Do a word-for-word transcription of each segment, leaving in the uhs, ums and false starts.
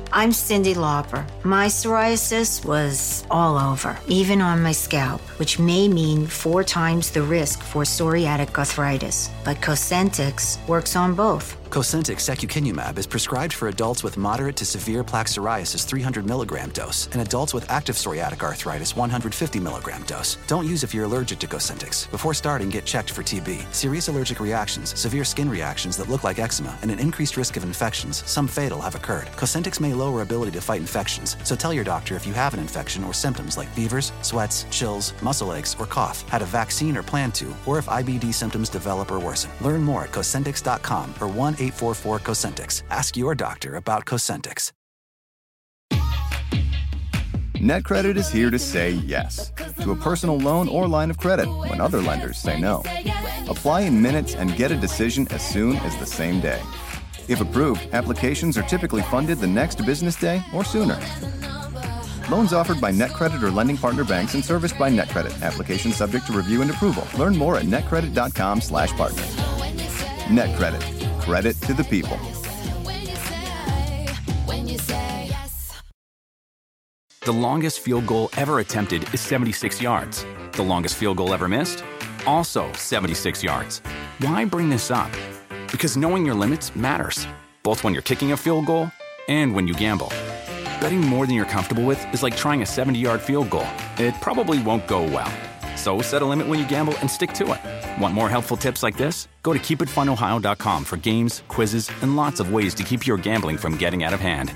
I'm Cyndi Lauper. My psoriasis was all over, even on my scalp, which may mean four times the risk for psoriatic arthritis. But Cosentyx works on both. Cosentyx secukinumab is prescribed for adults with moderate to severe plaque psoriasis three hundred milligram dose and adults with active psoriatic arthritis one hundred fifty milligram dose. Don't use if you're allergic to Cosentyx. Before starting, get checked for T B. Serious allergic reactions, severe skin reactions that look like eczema, and an increased risk of infections, some fatal, have occurred. Cosentyx may lower ability to fight infections, so tell your doctor if you have an infection or symptoms like fevers, sweats, chills, muscle aches, or cough, had a vaccine or plan to, or if I B D symptoms develop or worsen. Learn more at Cosentyx dot com or one eight four four Cosentyx. Ask your doctor about Cosentyx. NetCredit is here to say yes to a personal loan or line of credit when other lenders say no. Apply in minutes and get a decision as soon as the same day. If approved, applications are typically funded the next business day or sooner. Loans offered by NetCredit or lending partner banks and serviced by NetCredit. Application subject to review and approval. Learn more at netcredit dot com slash partner. NetCredit. Credit to the people. The longest field goal ever attempted is seventy-six yards. The longest field goal ever missed? Also seventy-six yards. Why bring this up? Because knowing your limits matters, both when you're kicking a field goal and when you gamble. Betting more than you're comfortable with is like trying a seventy-yard field goal. It probably won't go well. So set a limit when you gamble and stick to it. Want more helpful tips like this? Go to keep it fun ohio dot com for games, quizzes, and lots of ways to keep your gambling from getting out of hand.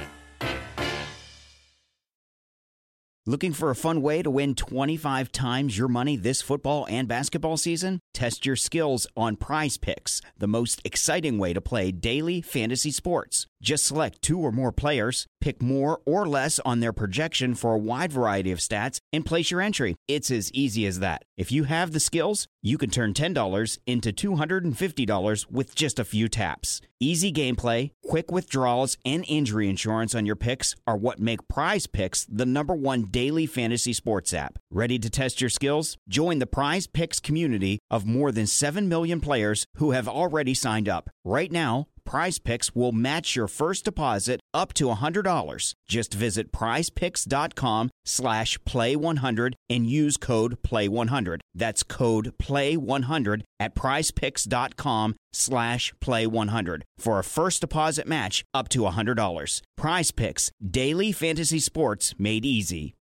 Looking for a fun way to win twenty-five times your money this football and basketball season? Test your skills on Prize Picks, the most exciting way to play daily fantasy sports. Just select two or more players, pick more or less on their projection for a wide variety of stats, and place your entry. It's as easy as that. If you have the skills, you can turn ten dollars into two hundred fifty dollars with just a few taps. Easy gameplay, quick withdrawals, and injury insurance on your picks are what make Prize Picks the number one daily fantasy sports app. Ready to test your skills? Join the Prize Picks community of more than seven million players who have already signed up. Right now, Prize Picks will match your first deposit up to one hundred dollars. Just visit prizepicks.com slash play one hundred and use code play one hundred. That's code play one hundred at prizepicks.com slash play one hundred for a first deposit match up to one hundred dollars. Prize Picks, daily fantasy sports made easy.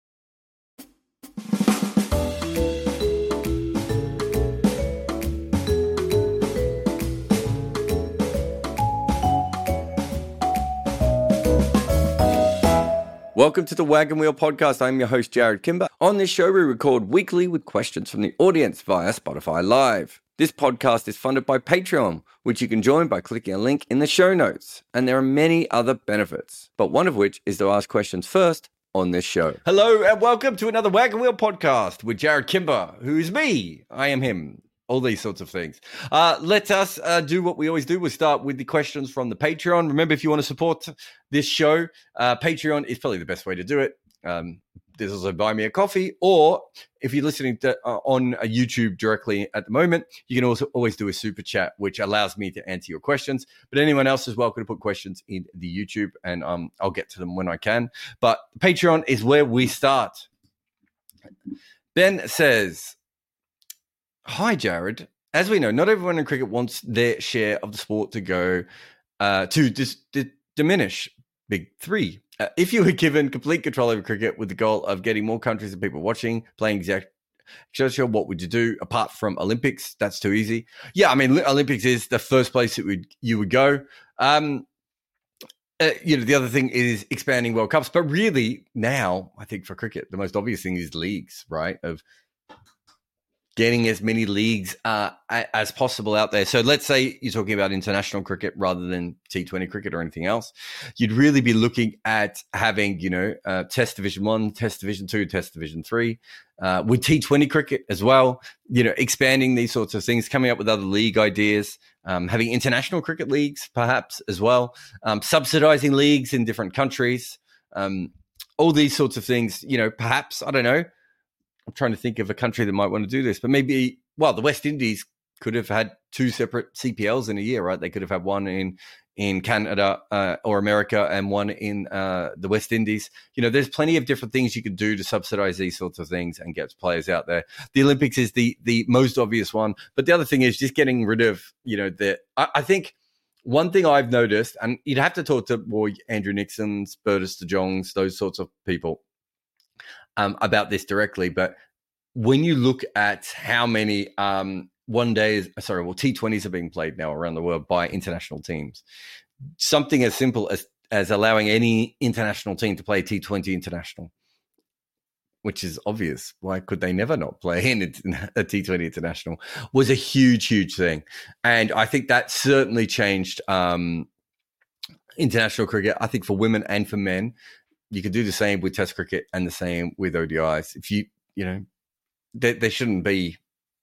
Welcome to the Wagon Wheel Podcast. I'm your host, Jared Kimber. On this show, we record weekly with questions from the audience via Spotify Live. This podcast is funded by Patreon, which you can join by clicking a link in the show notes. And there are many other benefits, but one of which is to ask questions first on this show. Hello, and welcome to another Wagon Wheel Podcast with Jared Kimber, who is me. I am him. All these sorts of things. Uh, let us uh, do what we always do. We'll start with the questions from the Patreon. Remember, if you want to support this show, uh, Patreon is probably the best way to do it. Um, there's also Buy Me a Coffee, or if you're listening to, uh, on a YouTube directly at the moment, you can also always do a super chat, which allows me to answer your questions. But anyone else is welcome to put questions in the YouTube, and um, I'll get to them when I can. But Patreon is where we start. Ben says, hi, Jared. As we know, not everyone in cricket wants their share of the sport to go uh, to dis- di- diminish. Big three. Uh, if you were given complete control over cricket with the goal of getting more countries and people watching, playing exact, sure, what would you do apart from Olympics? That's too easy. Yeah, I mean, Olympics is the first place that would you would go. Um, uh, you know, the other thing is expanding World Cups, but really now, I think for cricket, the most obvious thing is leagues, right? Of getting as many leagues uh, as possible out there. So let's say you're talking about international cricket rather than T twenty cricket or anything else. You'd really be looking at having, you know, uh, Test Division One, Test Division Two, Test Division Three, uh, with T twenty cricket as well. You know, expanding these sorts of things, coming up with other league ideas, um, having international cricket leagues perhaps as well, um, subsidizing leagues in different countries, um, all these sorts of things. You know, perhaps, I don't know. I'm trying to think of a country that might want to do this, but maybe, well, the West Indies could have had two separate C P Ls in a year, right? They could have had one in in Canada uh, or America and one in uh, the West Indies. You know, there's plenty of different things you can do to subsidize these sorts of things and get players out there. The Olympics is the the most obvious one. But the other thing is just getting rid of, you know, the, I, I think one thing I've noticed, and you'd have to talk to more Andrew Nixon's, Bertus de Jongs, those sorts of people um, about this directly. But when you look at how many um, one days, sorry, well, T twenties are being played now around the world by international teams, something as simple as, as allowing any international team to play T twenty international, which is obvious. Why could they never not play in a T twenty international, was a huge, huge thing. And I think that certainly changed um, international cricket. I think for women and for men, you could do the same with Test cricket and the same with O D Is. If you, you know, there, there shouldn't be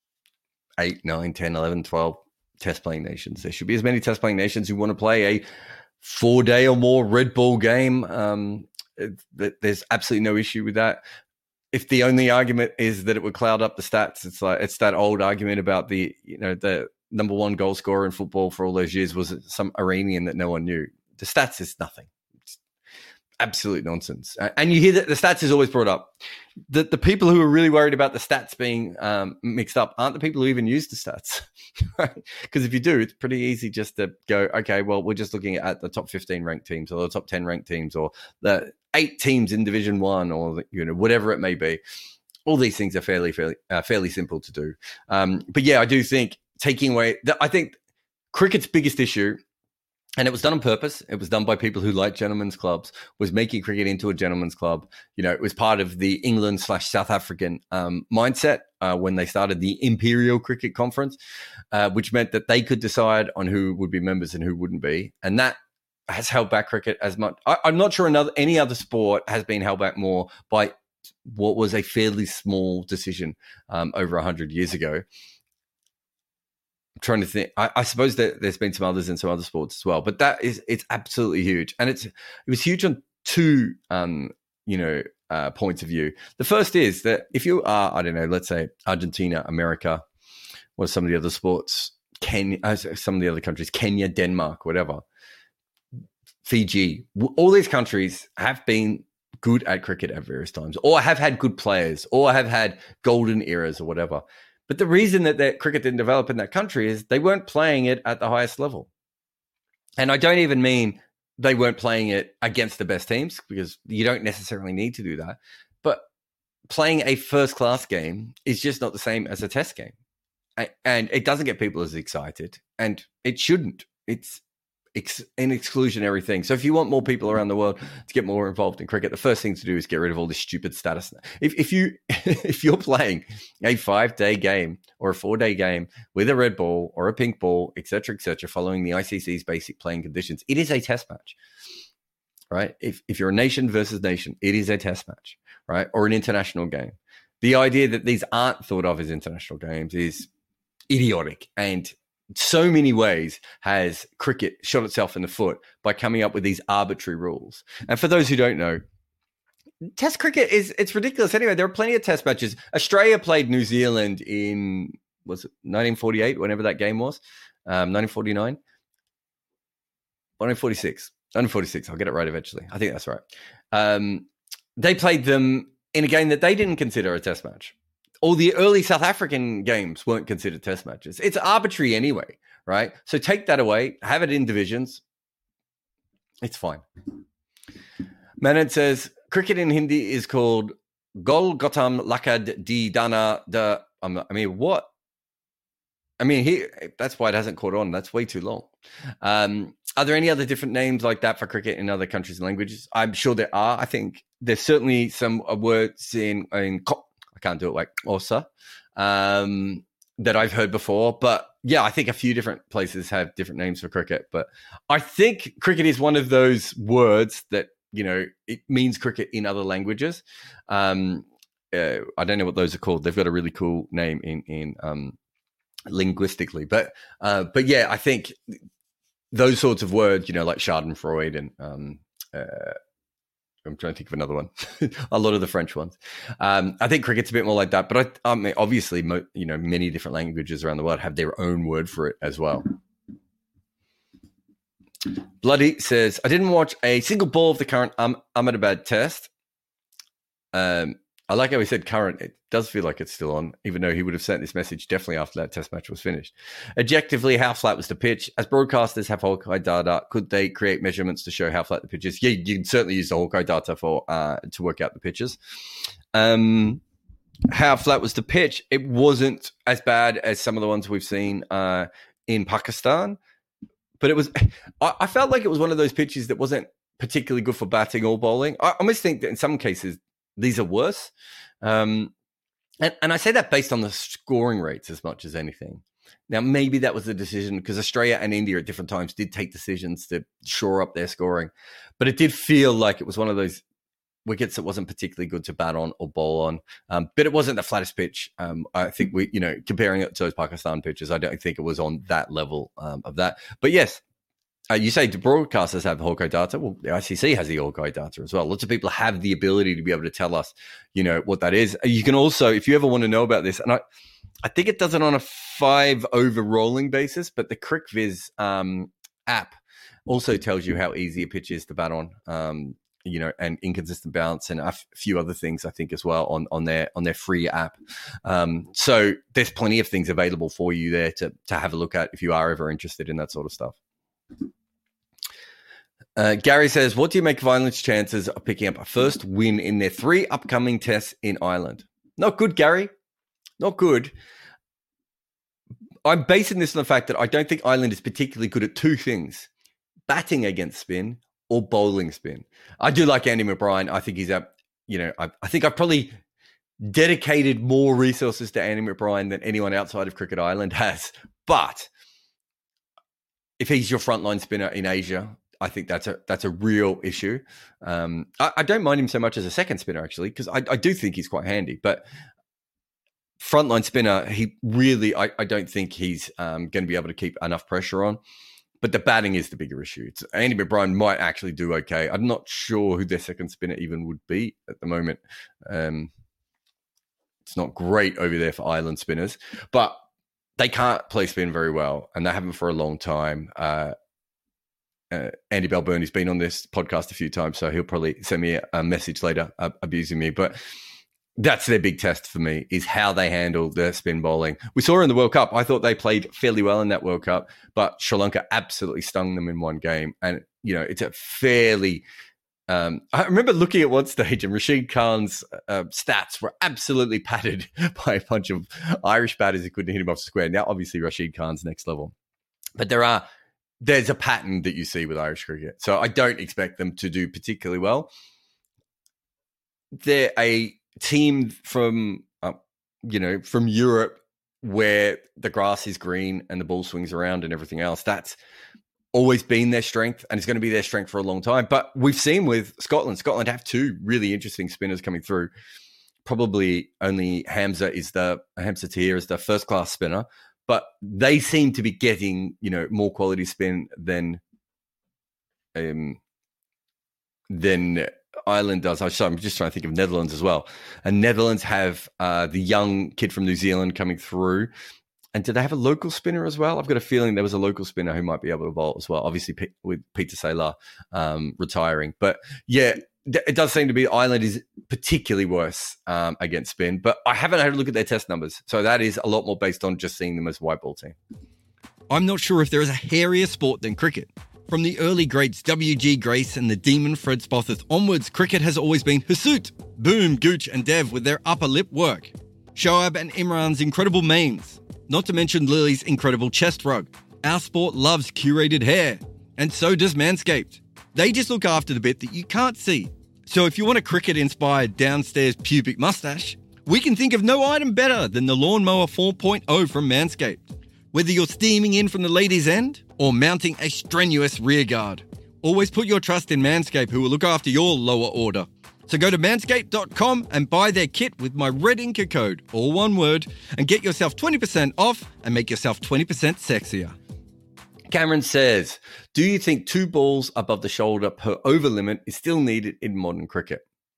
eight, nine, ten, eleven, twelve Test playing nations. There should be as many Test playing nations who want to play a four day or more red ball game. Um, it, there's absolutely no issue with that. If the only argument is that it would cloud up the stats, it's like it's that old argument about the, you know, the number one goal scorer in football for all those years was some Iranian that no one knew. The stats is nothing. It's absolute nonsense. And you hear that the stats is always brought up. The, the people who are really worried about the stats being um, mixed up aren't the people who even use the stats. Right? Because if you do, it's pretty easy just to go, okay, well, we're just looking at the top fifteen ranked teams or the top ten ranked teams or the eight teams in Division One or, you know, whatever it may be. All these things are fairly, fairly, uh, fairly simple to do. Um, but yeah, I do think taking away, the, I think cricket's biggest issue, and it was done on purpose, it was done by people who like gentlemen's clubs, was making cricket into a gentleman's club. You know, it was part of the England slash South African um, mindset uh, when they started the Imperial Cricket Conference, uh, which meant that they could decide on who would be members and who wouldn't be. And that has held back cricket as much. I, I'm not sure another any other sport has been held back more by what was a fairly small decision um, over one hundred years ago. I'm trying to think. I, I suppose that there's been some others in some other sports as well, but that is, it's absolutely huge. And it's, it was huge on two, um, you know, uh, points of view. The first is that if you are, I don't know, let's say Argentina, America, or some of the other sports, Kenya, uh, some of the other countries, Kenya, Denmark, whatever, Fiji, all these countries have been good at cricket at various times, or have had good players, or have had golden eras or whatever. But the reason that that cricket didn't develop in that country is they weren't playing it at the highest level. And I don't even mean they weren't playing it against the best teams, because you don't necessarily need to do that. But playing a first-class game is just not the same as a test game. And it doesn't get people as excited. And it shouldn't. It's Ex- an exclusionary thing. So if you want more people around the world to get more involved in cricket, the first thing to do is get rid of all this stupid status. If, if you if you're playing a five day game or a four day game with a red ball or a pink ball, et cetera, et cetera, following the I C C's basic playing conditions, it is a test match, right? If if you're a nation versus nation, it is a test match, right? Or an international game. The idea that these aren't thought of as international games is idiotic, and so many ways has cricket shot itself in the foot by coming up with these arbitrary rules. And for those who don't know, Test cricket is, it's ridiculous. Anyway, there are plenty of test matches. Australia played New Zealand in, was it nineteen forty-eight, whenever that game was? Um, nineteen forty-nine? nineteen forty-six. nineteen forty-six. I'll get it right eventually. I think that's right. Um, they played them in a game that they didn't consider a test match. All the early South African games weren't considered test matches. It's arbitrary anyway, right? So take that away, have it in divisions. It's fine. Manan says, cricket in Hindi is called Gol Gotam Lakad Di Dana Da. I mean, what? I mean, he, that's why it hasn't caught on. That's way too long. Um, are there any other different names like that for cricket in other countries and languages? I'm sure there are. I think there's certainly some words in, in can't do it like Osa, um, that I've heard before. But yeah, I think a few different places have different names for cricket. But I think cricket is one of those words that, you know, it means cricket in other languages. Um, uh, I don't know what those are called. They've got a really cool name in, in um, linguistically. But, uh, but yeah, I think those sorts of words, you know, like Schadenfreude and um, uh, I'm trying to think of another one. A lot of the French ones. Um, I think cricket's a bit more like that. But I, I mean, obviously, mo- you know, many different languages around the world have their own word for it as well. Bloody says, I didn't watch a single ball of the current um, Ahmedabad test. Um, I like how he said current. It does feel like it's still on, even though he would have sent this message definitely after that test match was finished. Objectively, how flat was the pitch? As broadcasters have Hawkeye data, could they create measurements to show how flat the pitch is? Yeah, you can certainly use the Hawkeye data for uh, to work out the pitches. Um, how flat was the pitch? It wasn't as bad as some of the ones we've seen uh, in Pakistan, but it was. I, I felt like it was one of those pitches that wasn't particularly good for batting or bowling. I almost think that in some cases these are worse. Um, and, and I say that based on the scoring rates as much as anything. Now, maybe that was the decision because Australia and India at different times did take decisions to shore up their scoring. But it did feel like it was one of those wickets that wasn't particularly good to bat on or bowl on. Um, but it wasn't the flattest pitch. Um, I think we, you know, comparing it to those Pakistan pitches, I don't think it was on that level um, of that. But yes, Uh, you say the broadcasters have the Hawkeye data. Well, the I C C has the Hawkeye data as well. Lots of people have the ability to be able to tell us, you know, what that is. You can also, if you ever want to know about this, and I, I think it does it on a five over rolling basis, but the CricViz um, app also tells you how easy a pitch is to bat on, um, you know, and inconsistent bounce and a f- few other things, I think, as well on, on their on their free app. Um, so there's plenty of things available for you there to to have a look at if you are ever interested in that sort of stuff. Uh, Gary says, what do you make of Ireland's chances of picking up a first win in their three upcoming tests in Ireland? Not good, Gary. Not good. I'm basing this on the fact that I don't think Ireland is particularly good at two things, batting against spin or bowling spin. I do like Andy McBride. I think he's a, you know, I, I think I've probably dedicated more resources to Andy McBride than anyone outside of Cricket Ireland has. But if he's your frontline spinner in Asia, I think that's a that's a real issue. Um, I, I don't mind him so much as a second spinner, actually, because I, I do think he's quite handy. But frontline spinner, he really, I, I don't think he's um, going to be able to keep enough pressure on. But the batting is the bigger issue. It's, Andy McBride might actually do okay. I'm not sure who their second spinner even would be at the moment. Um, it's not great over there for Ireland spinners, but they can't play spin very well, and they haven't for a long time. Uh, uh, Andy Balbirnie's been on this podcast a few times, so he'll probably send me a, a message later uh, abusing me. But that's their big test for me, is how they handle their spin bowling. We saw in the World Cup. I thought they played fairly well in that World Cup, but Sri Lanka absolutely stung them in one game. And, you know, it's a fairly... Um, I remember looking at one stage and Rashid Khan's uh, stats were absolutely padded by a bunch of Irish batters who couldn't hit him off the square. Now, obviously, Rashid Khan's next level. But there are, there's a pattern that you see with Irish cricket. So I don't expect them to do particularly well. They're a team from, uh, you know, from Europe where the grass is green and the ball swings around and everything else. That's always been their strength, and it's going to be their strength for a long time. But we've seen with Scotland, Scotland have two really interesting spinners coming through. Probably only Hamza is the Hamza Tahir is the first class spinner, but they seem to be getting, you know, more quality spin than um than Ireland does. I'm just trying to think of Netherlands as well. And Netherlands have uh, the young kid from New Zealand coming through. And did they have a local spinner as well? I've got a feeling there was a local spinner who might be able to bowl as well. Obviously, P- with Peter Saylor um, retiring. But yeah, th- it does seem to be Ireland is particularly worse um, against spin. But I haven't had a look at their test numbers. So that is a lot more based on just seeing them as a white ball team. I'm not sure if there is a hairier sport than cricket. From the early greats W G Grace and the demon Fred Spofforth onwards, cricket has always been Hirsute, Boom, Gooch and Dev with their upper lip work. Shoaib and Imran's incredible mains. Not to mention Lily's incredible chest rug. Our sport loves curated hair. And so does Manscaped. They just look after the bit that you can't see. So if you want a cricket-inspired downstairs pubic mustache, we can think of no item better than the Lawnmower four point oh from Manscaped. Whether you're steaming in from the ladies' end or mounting a strenuous rear guard, always put your trust in Manscaped, who will look after your lower order. So go to manscaped dot com and buy their kit with my Red Inker code, all one word, and get yourself twenty percent off and make yourself twenty percent sexier. Cameron says, do you think two balls above the shoulder per over limit is still needed in modern cricket?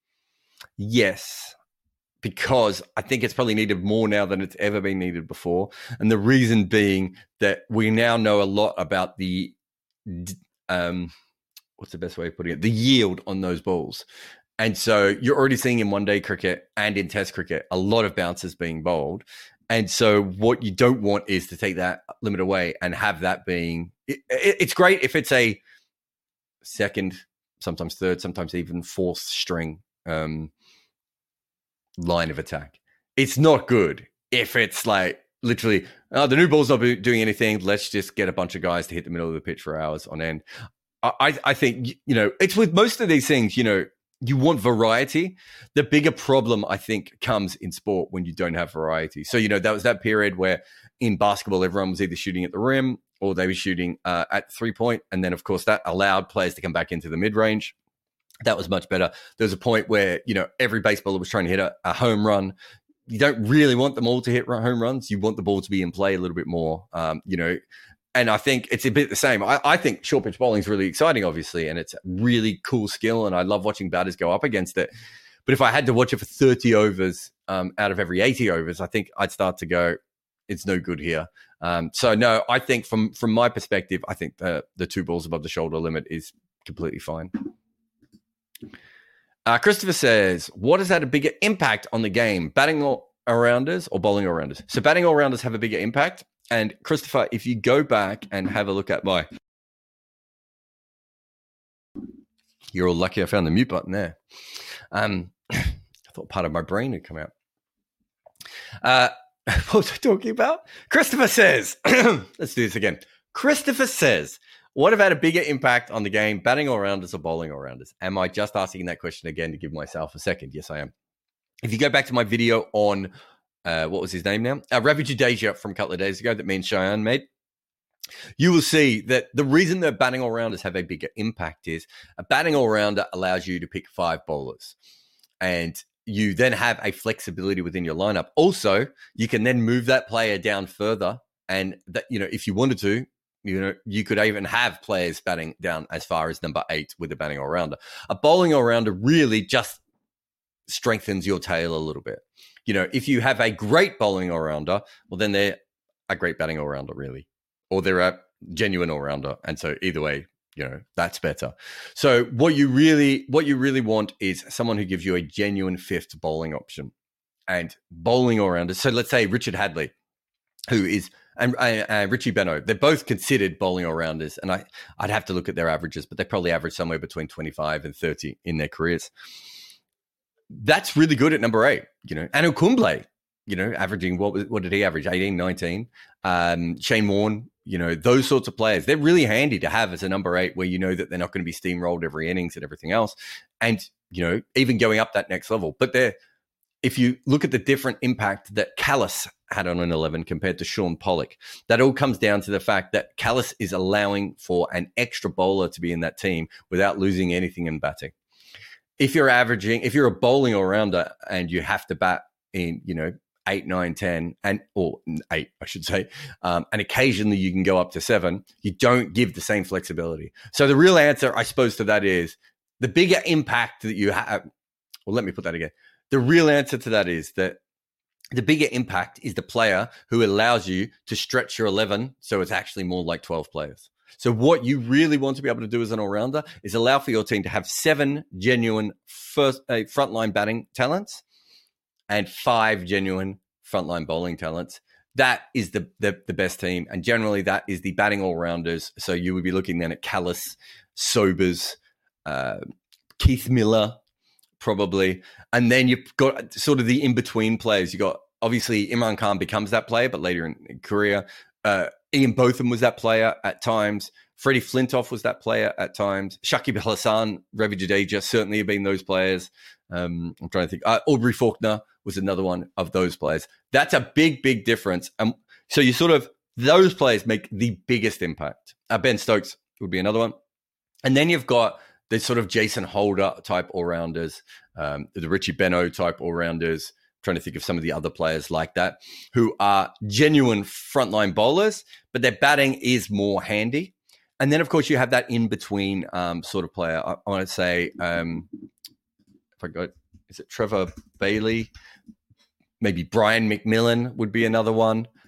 Yes, because I think it's probably needed more now than it's ever been needed before. And the reason being that we now know a lot about the um, what's the best way of putting it? The yield on those balls. And so you're already seeing in one-day cricket and in Test cricket a lot of bounces being bowled. And so what you don't want is to take that limit away and have that being it, it, it's great if it's a second, sometimes third, sometimes even fourth string um, line of attack. It's not good if it's like literally, oh, the new ball's not doing anything. Let's just get a bunch of guys to hit the middle of the pitch for hours on end. I, I think, you know, it's with most of these things, you know, you want variety. The bigger problem, I think, comes in sport when you don't have variety. So, you know, that was that period where in basketball, everyone was either shooting at the rim or they were shooting uh, at three point. And then, of course, that allowed players to come back into the mid-range. That was much better. There was a point where, you know, every baseballer was trying to hit a, a home run. You don't really want them all to hit home runs. You want the ball to be in play a little bit more, um, you know. And I think it's a bit the same. I, I think short pitch bowling is really exciting, obviously, and it's a really cool skill, and I love watching batters go up against it. But if I had to watch it for thirty overs um, out of every eighty overs, I think I'd start to go, it's no good here. Um, so, no, I think from from my perspective, I think the, the two balls above the shoulder limit is completely fine. Uh, Christopher says, what has had a bigger impact on the game, batting all-rounders or bowling all-rounders? So batting all-rounders have a bigger impact. And Christopher, if you go back and have a look at my, you're all lucky I found the mute button there. Um, I thought part of my brain had come out. Uh, what was I talking about? Christopher says, let's do this again. Christopher says, what have had a bigger impact on the game, batting all-rounders or bowling all-rounders? Am I just asking that question again to give myself a second? Yes, I am. If you go back to my video on Uh, what was his name now? Uh, Ravi Jadeja from a couple of days ago that me and Cheyenne made. You will see that the reason that batting all-rounders have a bigger impact is a batting all-rounder allows you to pick five bowlers. And you then have a flexibility within your lineup. Also, you can then move that player down further. And that, you know, if you wanted to, you know, you could even have players batting down as far as number eight with a batting all-rounder. A bowling all-rounder really just strengthens your tail a little bit. You know, if you have a great bowling all-rounder, well, then they're a great batting all-rounder, really. Or they're a genuine all-rounder. And so either way, you know, that's better. So what you really what you really want is someone who gives you a genuine fifth bowling option. And bowling all-rounders, so let's say Richard Hadley, who is, and uh, uh, Richie Benaud, they're both considered bowling all-rounders. And I, I'd have to look at their averages, but they probably average somewhere between twenty-five and thirty in their careers. That's really good at number eight, you know. Anil Kumble, you know, averaging, what was, what did he average? eighteen, nineteen. Um, Shane Warne, you know, those sorts of players. They're really handy to have as a number eight where you know that they're not going to be steamrolled every innings and everything else. And, you know, even going up that next level. But they're, if you look at the different impact that Callis had on an eleven compared to Sean Pollock, that all comes down to the fact that Callis is allowing for an extra bowler to be in that team without losing anything in batting. If you're averaging, if you're a bowling all-rounder and you have to bat in, you know, eight, nine, ten, and or eight, I should say, um, and occasionally you can go up to seven, you don't give the same flexibility. So the real answer, I suppose, to that is the bigger impact that you have. Well, let me put that again. The real answer to that is that the bigger impact is the player who allows you to stretch your eleven so it's actually more like twelve players. So what you really want to be able to do as an all-rounder is allow for your team to have seven genuine first uh, frontline batting talents and five genuine frontline bowling talents. That is the, the the best team, and generally that is the batting all-rounders. So you would be looking then at Callis, Sobers, uh, Keith Miller, probably, and then you've got sort of the in-between players. You got obviously Imran Khan becomes that player, but later in, in career. Uh, Ian Botham was that player at times. Freddie Flintoff was that player at times. Shakib Al Hasan, Ravi Jadeja certainly have been those players. Um, I'm trying to think. Uh, Aubrey Faulkner was another one of those players. That's a big, big difference. Um, so you sort of, those players make the biggest impact. Uh, Ben Stokes would be another one. And then you've got the sort of Jason Holder type all-rounders, um, the Richie Benaud type all-rounders. Trying to think of some of the other players like that who are genuine frontline bowlers, but their batting is more handy. And then, of course, you have that in-between um, sort of player. I, I want to say, um, if I got, is it Trevor Bailey? Maybe Brian McMillan would be another one.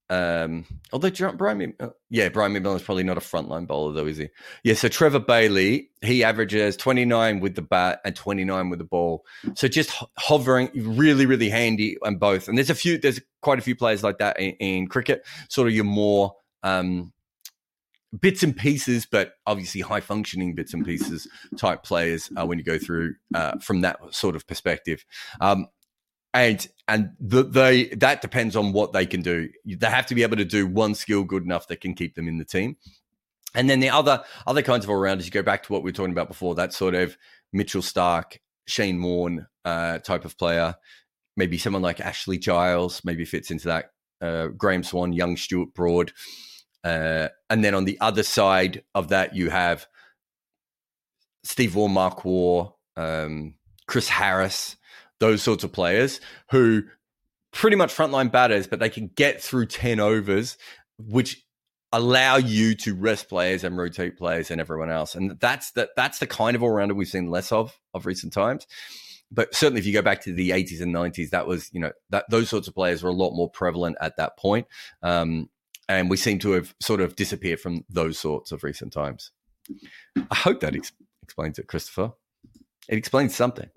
Um, although Brian, uh, yeah, Brian McMillan is probably not a frontline bowler though, is he? Yeah, so Trevor Bailey, he averages twenty-nine with the bat and twenty-nine with the ball. So just ho- hovering, really, really handy on both. And there's a few, there's quite a few players like that in, in cricket, sort of your more um, bits and pieces, but obviously high functioning bits and pieces type players uh, when you go through uh, from that sort of perspective. Um, And and the, they that depends on what they can do. They have to be able to do one skill good enough that can keep them in the team. And then the other other kinds of all-rounders, you go back to what we were talking about before, that sort of Mitchell Starc, Shane Warne uh, type of player. Maybe someone like Ashley Giles maybe fits into that. Uh, Graham Swan, young Stuart Broad. Uh, and then on the other side of that, you have Steve Waugh, Mark Waugh, um, Chris Harris, those sorts of players who pretty much frontline batters, but they can get through ten overs, which allow you to rest players and rotate players and everyone else. And that's the, that's the kind of all-rounder we've seen less of of recent times. But certainly if you go back to the eighties and nineties, that was, you know, that those sorts of players were a lot more prevalent at that point. Um, and we seem to have sort of disappeared from those sorts of recent times. I hope that ex- explains it, Christopher. It explains something.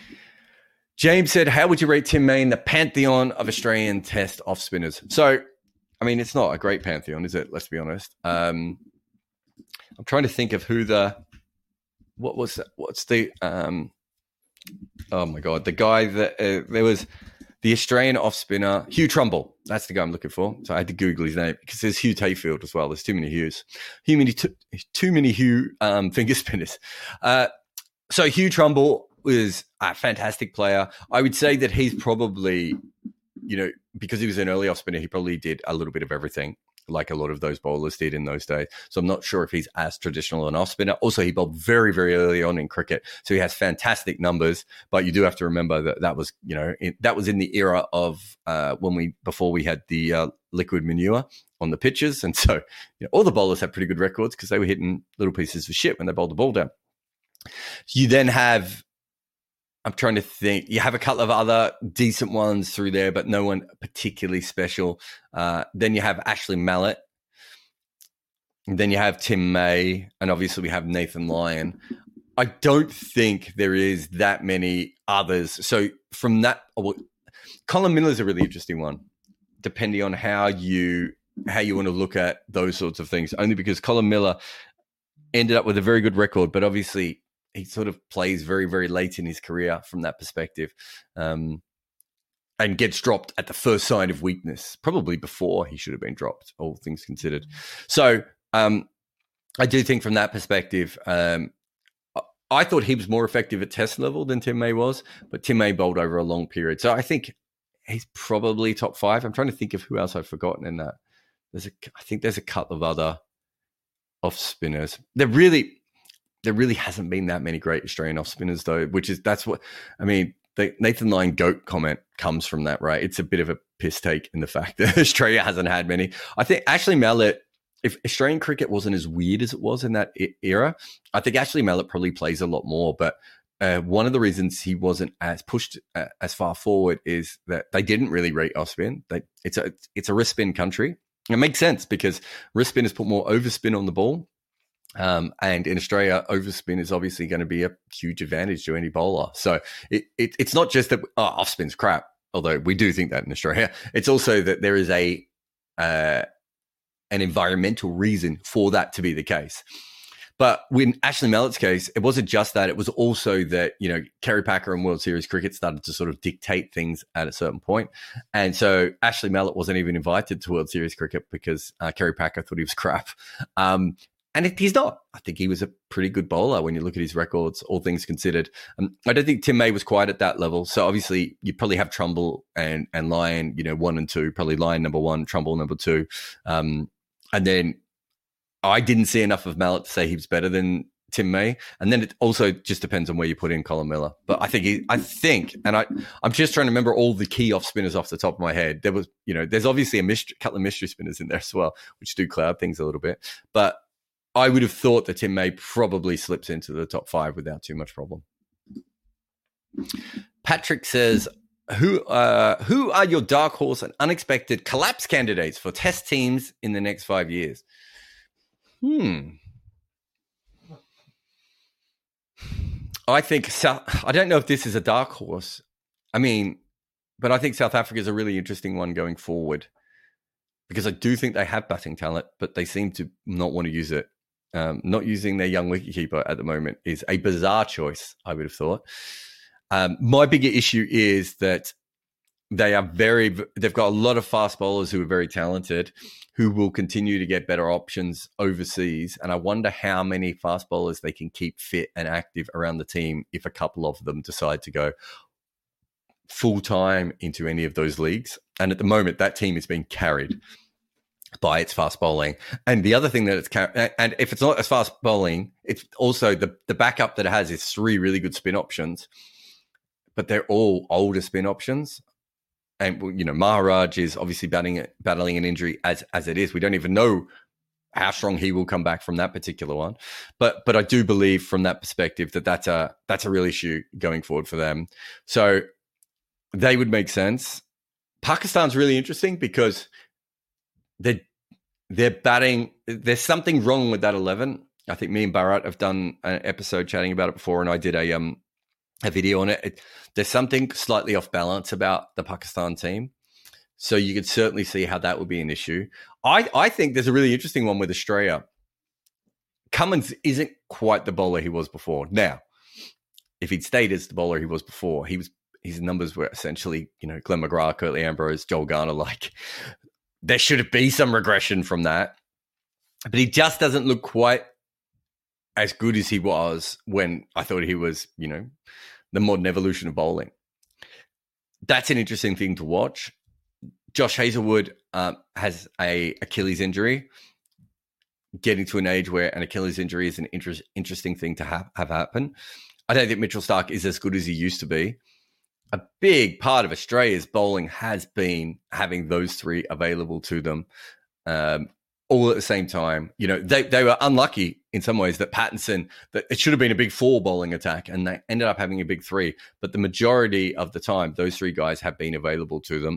James said, how would you rate Tim May in the pantheon of Australian Test off spinners? So, I mean, it's not a great pantheon, is it? Let's be honest. Um, I'm trying to think of who the, what was that? What's the, um, oh my God, the guy that, uh, there was the Australian off spinner, Hugh Trumbull. That's the guy I'm looking for. So I had to Google his name because there's Hugh Tayfield as well. There's too many Hughes. Too many, too, too many Hugh um, finger spinners. Uh, so Hugh Trumbull was a fantastic player. I would say that he's probably, you know, because he was an early off spinner, he probably did a little bit of everything, like a lot of those bowlers did in those days. So I'm not sure if he's as traditional an off spinner. Also, he bowled very, very early on in cricket, so he has fantastic numbers. But you do have to remember that that was, you know, it, that was in the era of uh, when we before we had the uh, liquid manure on the pitches, and so you know, all the bowlers had pretty good records because they were hitting little pieces of shit when they bowled the ball down. You then have, I'm trying to think. You have a couple of other decent ones through there, but no one particularly special. Uh, then you have Ashley Mallett. And then you have Tim May. And obviously we have Nathan Lyon. I don't think there is that many others. So from that, well, Colin Miller is a really interesting one, depending on how you how you want to look at those sorts of things. Only because Colin Miller ended up with a very good record, but obviously he sort of plays very, very late in his career from that perspective, um, and gets dropped at the first sign of weakness, probably before he should have been dropped, all things considered. So um, I do think from that perspective, um, I thought he was more effective at test level than Tim May was, but Tim May bowled over a long period. So I think he's probably top five. I'm trying to think of who else I've forgotten in that. There's a, I think there's a couple of other off spinners. They're really... There really hasn't been that many great Australian off spinners, though, which is that's what I mean. The Nathan Lyon GOAT comment comes from that, right? It's a bit of a piss take in the fact that Australia hasn't had many. I think Ashley Mallett, if Australian cricket wasn't as weird as it was in that era, I think Ashley Mallett probably plays a lot more. But uh, one of the reasons he wasn't as pushed uh, as far forward is that they didn't really rate off spin. They, it's a it's a wrist spin country. It makes sense because wrist spinners put more overspin on the ball. Um, and in Australia, overspin is obviously going to be a huge advantage to any bowler. So it, it, it's not just that oh, off spin's crap, although we do think that in Australia. It's also that there is a uh, an environmental reason for that to be the case. But in Ashley Mallett's case, it wasn't just that. It was also that, you know, Kerry Packer and World Series cricket started to sort of dictate things at a certain point. And so Ashley Mallett wasn't even invited to World Series cricket because uh, Kerry Packer thought he was crap. Um, And if he's not, I think he was a pretty good bowler when you look at his records, all things considered. Um, I don't think Tim May was quite at that level. So obviously you probably have Trumbull and, and Lyon, you know, one and two, probably Lyon number one, Trumbull number two. Um, and then I didn't see enough of Mallett to say he was better than Tim May. And then it also just depends on where you put in Colin Miller. But I think, he, I think, and I, I'm just trying to remember all the key off spinners off the top of my head. There was, you know, there's obviously a mystery, couple of mystery spinners in there as well, which do cloud things a little bit. But I would have thought that Tim May probably slips into the top five without too much problem. Patrick says, who uh, who are your dark horse and unexpected collapse candidates for test teams in the next five years? Hmm. I think South, I don't know if this is a dark horse. I mean, but I think South Africa is a really interesting one going forward because I do think they have batting talent, but they seem to not want to use it. Um, not using their young wicketkeeper at the moment is a bizarre choice, I would have thought. Um, my bigger issue is that they are very, they've got a lot of fast bowlers who are very talented, who will continue to get better options overseas. And I wonder how many fast bowlers they can keep fit and active around the team if a couple of them decide to go full time into any of those leagues. And at the moment, that team is being carried by its fast bowling. And the other thing that it's car- and if it's not as fast bowling, it's also the, the backup that it has is three really good spin options, but they're all older spin options. And, you know, Maharaj is obviously battling, battling an injury as, as it is. We don't even know how strong he will come back from that particular one. But, but I do believe from that perspective that that's a, that's a real issue going forward for them. So they would make sense. Pakistan's really interesting because they're, they're batting. There's something wrong with that eleven. I think me and Bharat have done an episode chatting about it before, and I did a um a video on it. it. There's something slightly off balance about the Pakistan team. So you could certainly see how that would be an issue. I, I think there's a really interesting one with Australia. Cummins isn't quite the bowler he was before. Now, if he'd stayed as the bowler he was before, he was his numbers were essentially, you know, Glenn McGrath, Curtly Ambrose, Joel Garner. Like, there should be some regression from that. But he just doesn't look quite as good as he was when I thought he was, you know, the modern evolution of bowling. That's an interesting thing to watch. Josh Hazlewood um, has a Achilles injury, getting to an age where an Achilles injury is an inter- interesting thing to have, have happen. I don't think Mitchell Starc is as good as he used to be. A big part of Australia's bowling has been having those three available to them um, all at the same time. You know, they, they were unlucky in some ways that Pattinson, that it should have been a big four bowling attack, and they ended up having a big three. But the majority of the time, those three guys have been available to them.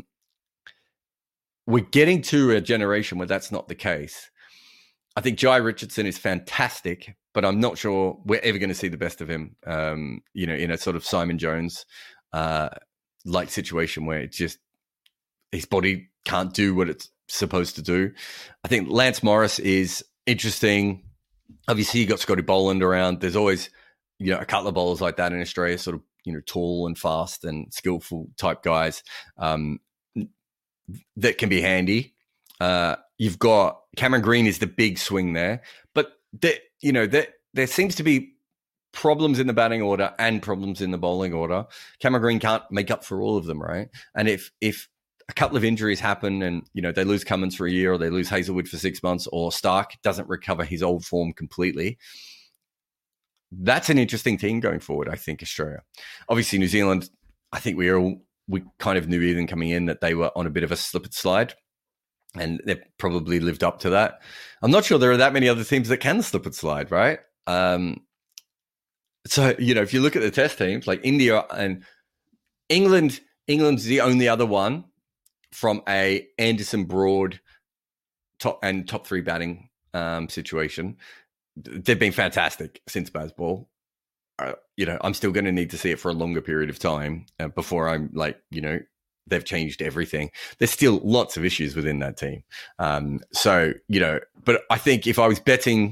We're getting to a generation where that's not the case. I think Jai Richardson is fantastic, but I'm not sure we're ever going to see the best of him, um, you know, in a sort of Simon Jones uh, like situation where it's just his body can't do what it's supposed to do. I think Lance Morris is interesting. Obviously, you got Scotty Boland around. There's always, you know, a couple of bowlers like that in Australia, sort of, you know, tall and fast and skillful type guys um, that can be handy. Uh, you've got Cameron Green is the big swing there, but there, you know, there there seems to be problems in the batting order and problems in the bowling order. Cameron Green can't make up for all of them, right? And if if a couple of injuries happen and, you know, they lose Cummins for a year or they lose Hazlewood for six months or Starc doesn't recover his old form completely, that's an interesting team going forward, I think, Australia. Obviously, New Zealand, I think we all, we kind of knew even coming in that they were on a bit of a slip and slide, and they've probably lived up to that. I'm not sure there are that many other teams that can slip and slide, right? Um, so, you know, if you look at the test teams, like India and England, England's the only other one from a Anderson Broad top and top three batting um, situation. They've been fantastic since Bazball. Uh, you know, I'm still going to need to see it for a longer period of time uh, before I'm like, you know, they've changed everything. There's still lots of issues within that team. Um, so, you know, but I think if I was betting,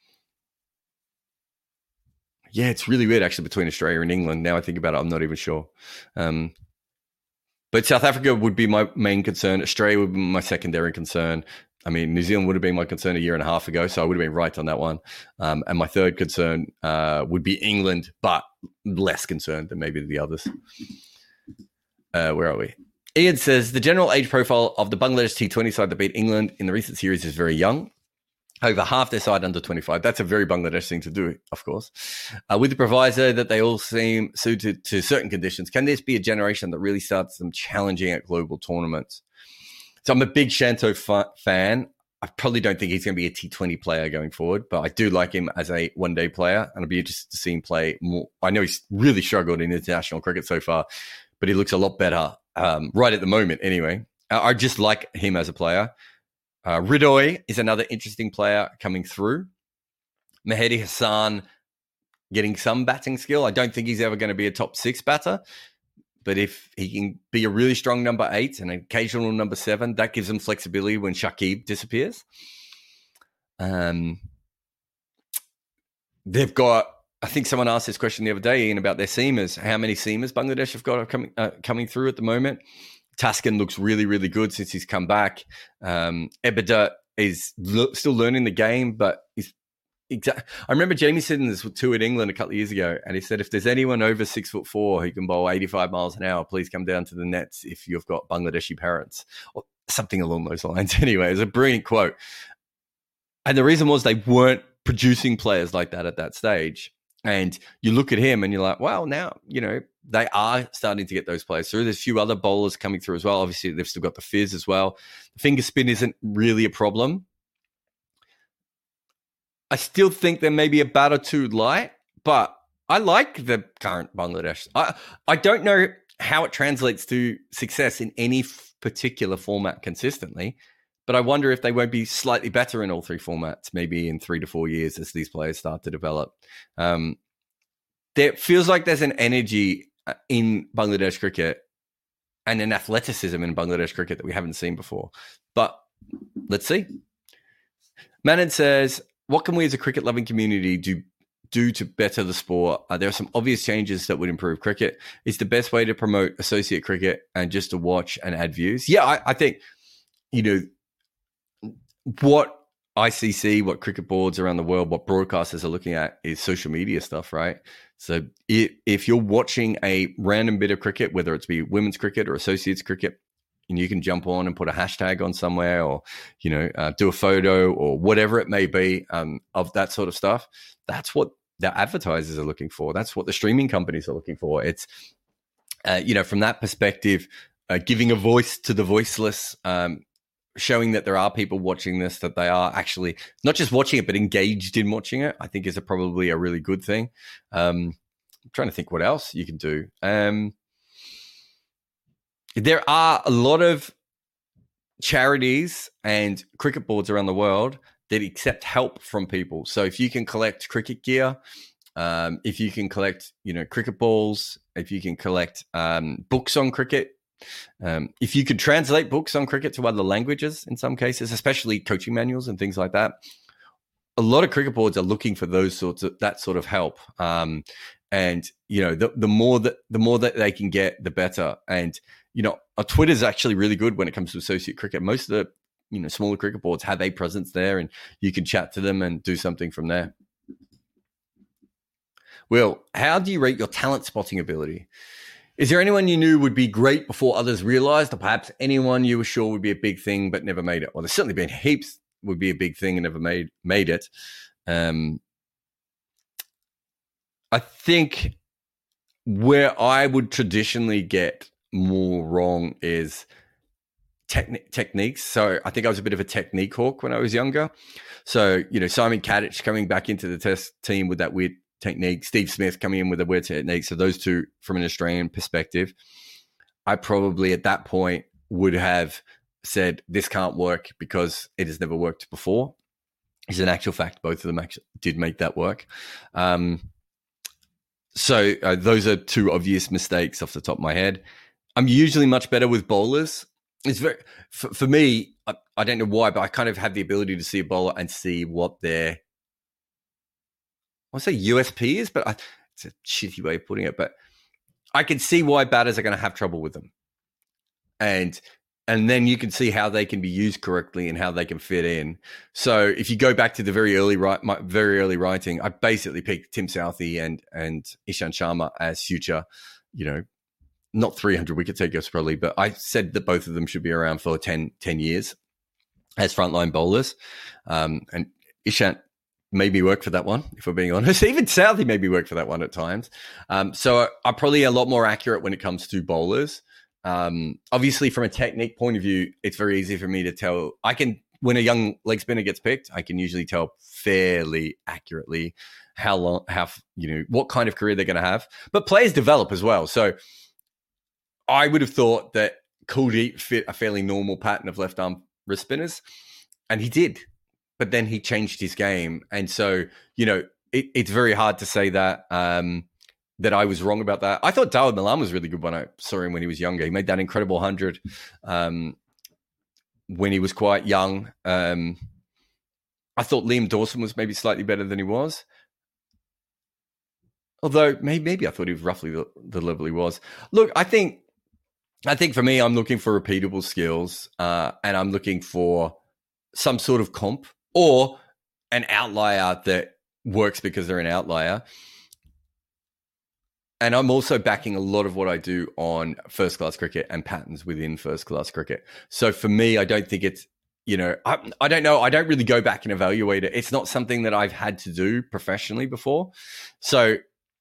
yeah, it's really weird actually between Australia and England. Now I think about it, I'm not even sure. Um, but South Africa would be my main concern. Australia would be my secondary concern. I mean, New Zealand would have been my concern a year and a half ago, so I would have been right on that one. Um, and my third concern uh, would be England, but less concerned than maybe the others. Uh, where are we? Ian says, the general age profile of the Bangladesh T twenty side that beat England in the recent series is very young. Over half their side under twenty-five. That's a very Bangladesh thing to do, of course. Uh, with the proviso that they all seem suited to certain conditions, can this be a generation that really starts them challenging at global tournaments? So I'm a big Shanto fa- fan. I probably don't think he's going to be a T twenty player going forward, but I do like him as a one-day player, and I'd be interested to see him play more. I know he's really struggled in international cricket so far, but he looks a lot better um, right at the moment anyway. I, I just like him as a player. Uh, Ridoy is another interesting player coming through. Mehdi Hassan getting some batting skill. I don't think he's ever going to be a top six batter, but if he can be a really strong number eight and an occasional number seven, that gives him flexibility when Shakib disappears. Um, they've got, I think someone asked this question the other day, Ian, about their seamers. How many seamers Bangladesh have got coming uh, coming through at the moment? Taskin looks really, really good since he's come back. Um, Ebeda is lo- still learning the game, but he's Exactly. I remember Jamie Siddons this toured England a couple of years ago, and he said, if there's anyone over six foot four who can bowl eighty-five miles an hour, please come down to the nets if you've got Bangladeshi parents, or something along those lines. Anyway, it's a brilliant quote. And the reason was they weren't producing players like that at that stage. And you look at him and you're like, well, now, you know, they are starting to get those players through. There's a few other bowlers coming through as well. Obviously, they've still got the fizz as well. The finger spin isn't really a problem. I still think there may be a bat or two light, but I like the current Bangladesh. I, I don't know how it translates to success in any f- particular format consistently, but I wonder if they won't be slightly better in all three formats, maybe in three to four years as these players start to develop. Um, there feels like there's an energy in Bangladesh cricket and an athleticism in Bangladesh cricket that we haven't seen before. But let's see. Manan says, what can we as a cricket-loving community do do to better the sport? Uh, there are some obvious changes that would improve cricket. It's the best way to promote associate cricket and just to watch and add views. Yeah, I, I think, you know, what I C C, what cricket boards around the world, what broadcasters are looking at is social media stuff, right? So if, if you're watching a random bit of cricket, whether it's be women's cricket or associates cricket, and you can jump on and put a hashtag on somewhere, or, you know, uh, do a photo or whatever it may be um, of that sort of stuff. That's what the advertisers are looking for. That's what the streaming companies are looking for. It's, uh, you know, from that perspective, uh, giving a voice to the voiceless, um, showing that there are people watching this, that they are actually not just watching it, but engaged in watching it, I think is a, probably a really good thing. Um, I'm trying to think what else you can do. Um, There are a lot of charities and cricket boards around the world that accept help from people. So if you can collect cricket gear, um, if you can collect, you know, cricket balls, if you can collect um, books on cricket, um, if you could translate books on cricket to other languages in some cases, especially coaching manuals and things like that, a lot of cricket boards are looking for those sorts of that sort of help. Um, and you know, the the more that the more that they can get, the better. And you know, Twitter is actually really good when it comes to associate cricket. Most of the, you know, smaller cricket boards have a presence there, and you can chat to them and do something from there. Will, how do you rate your talent spotting ability? Is there anyone you knew would be great before others realized, or perhaps anyone you were sure would be a big thing but never made it? Well, there's certainly been heaps would be a big thing and never made made it. Um, I think where I would traditionally get more wrong is techni- techniques. So I think I was a bit of a technique hawk when I was younger. So, you know, Simon Kadich coming back into the test team with that weird technique, Steve Smith coming in with a weird technique. So those two, from an Australian perspective, I probably at that point would have said, this can't work because it has never worked before. It's an actual fact. Both of them actually did make that work. Um, so uh, those are two obvious mistakes off the top of my head. I'm usually much better with bowlers. It's very, for, for me, I, I don't know why, but I kind of have the ability to see a bowler and see what their, I want to say U S P is, but I, it's a shitty way of putting it, but I can see why batters are going to have trouble with them. And and then you can see how they can be used correctly and how they can fit in. So if you go back to the very early my very early writing, I basically picked Tim Southee and and Ishant Sharma as future, you know, not three hundred wicket takers probably, but I said that both of them should be around for ten, ten years as frontline bowlers. Um, and Ishant made me work for that one, if we're being honest. Even Southee made me work for that one at times. Um, so I'm probably a lot more accurate when it comes to bowlers. Um, obviously, from a technique point of view, it's very easy for me to tell. I can, when a young leg spinner gets picked, I can usually tell fairly accurately how long, how, you know, what kind of career they're going to have. But players develop as well. So I would have thought that Kuldeep fit a fairly normal pattern of left arm wrist spinners, and he did. But then he changed his game, and so you know it, it's very hard to say that um, that I was wrong about that. I thought Dawid Malan was really good when I saw him when he was younger. He made that incredible hundred um, when he was quite young. Um, I thought Liam Dawson was maybe slightly better than he was. Although maybe, maybe I thought he was roughly the, the level he was. Look, I think I think for me, I'm looking for repeatable skills, uh, and I'm looking for some sort of comp or an outlier that works because they're an outlier. And I'm also backing a lot of what I do on first-class cricket and patterns within first-class cricket. So for me, I don't think it's, you know, I, I don't know. I don't really go back and evaluate it. It's not something that I've had to do professionally before. So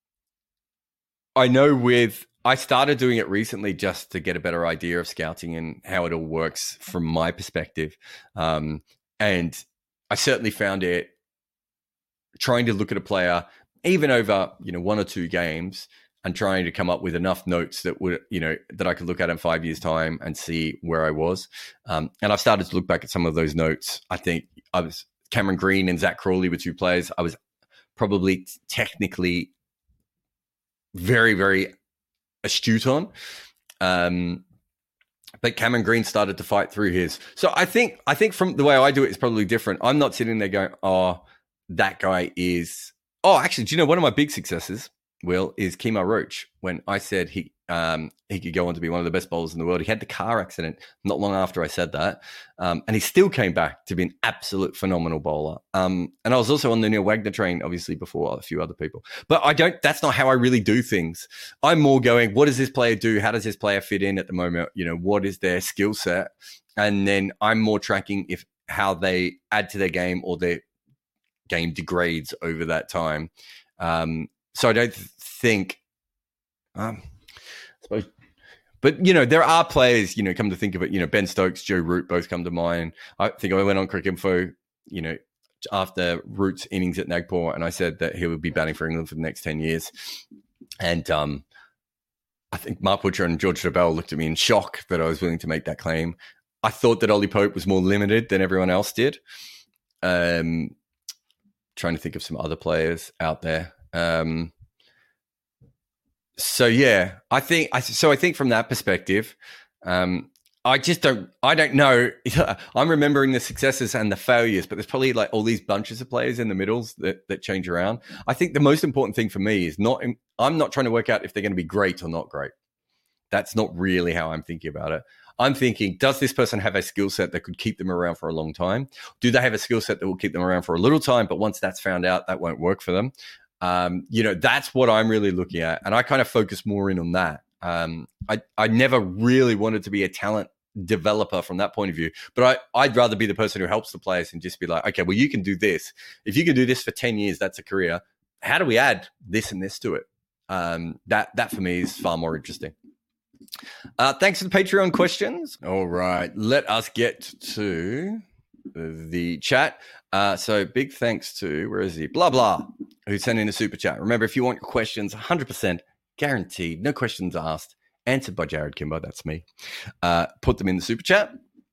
I know with, I started doing it recently just to get a better idea of scouting and how it all works from my perspective. Um, and I certainly found it trying to look at a player, even over, you know, one or two games, and trying to come up with enough notes that would, you know, that I could look at in five years' time and see where I was. Um, and I've started to look back at some of those notes. I think I was Cameron Green and Zach Crawley were two players I was probably technically very, very astute on. Um, but Cameron Green started to fight through his. So I think, I think from the way I do it is probably different. I'm not sitting there going, oh, that guy is, oh, actually, do you know, one of my big successes, Will, is Kemar Roach. When I said he um, he could go on to be one of the best bowlers in the world, he had the car accident not long after I said that. Um, and he still came back to be an absolute phenomenal bowler. Um, and I was also on the Neil Wagner train, obviously, before a few other people. But I don't, that's not how I really do things. I'm more going, what does this player do? How does this player fit in at the moment? You know, what is their skill set? And then I'm more tracking if how they add to their game or their game degrades over that time. Um, so I don't think, um, I suppose, but you know, there are players, you know, come to think of it, you know, Ben Stokes, Joe Root both come to mind. I think I went on Cricket Info, you know, after Root's innings at Nagpur, and I said that he would be batting for England for the next ten years. And um, I think Mark Butcher and George Dobell looked at me in shock that I was willing to make that claim. I thought that Ollie Pope was more limited than everyone else did. Um, trying to think of some other players out there. Um, so yeah, I think, I, so I think from that perspective, um, I just don't, I don't know. I'm remembering the successes and the failures, but there's probably like all these bunches of players in the middles that, that change around. I think the most important thing for me is not, I'm not trying to work out if they're going to be great or not great. That's not really how I'm thinking about it. I'm thinking, does this person have a skill set that could keep them around for a long time? Do they have a skill set that will keep them around for a little time, but once that's found out, that won't work for them? Um, you know, that's what I'm really looking at. And I kind of focus more in on that. Um, I, I never really wanted to be a talent developer from that point of view, but I, I'd rather be the person who helps the players and just be like, okay, well, you can do this. If you can do this for ten years, that's a career. How do we add this and this to it? Um, that, that for me is far more interesting. Uh, thanks for the Patreon questions. All right, let us get to the chat. Uh, so big thanks to, where is he? Blah, blah, who sent in a super chat. Remember, if you want your questions, one hundred percent guaranteed, no questions asked, answered by Jared Kimber, that's me. Uh, put them in the super chat.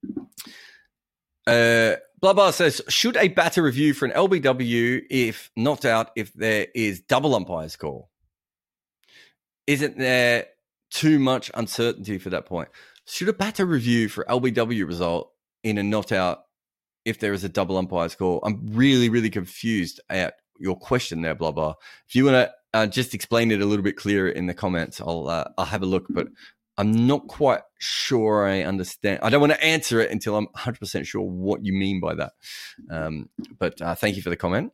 Uh, blah, blah says, should a batter review for an L B W if not out if there is double umpire's call? Isn't there too much uncertainty for that point? Should a batter review for L B W result in a not out if there is a double umpire's call? I'm really, really confused at your question there, blah, blah. If you want to uh, just explain it a little bit clearer in the comments, I'll uh, I'll have a look, but I'm not quite sure I understand. I don't want to answer it until I'm one hundred percent sure what you mean by that. Um, but uh, thank you for the comment.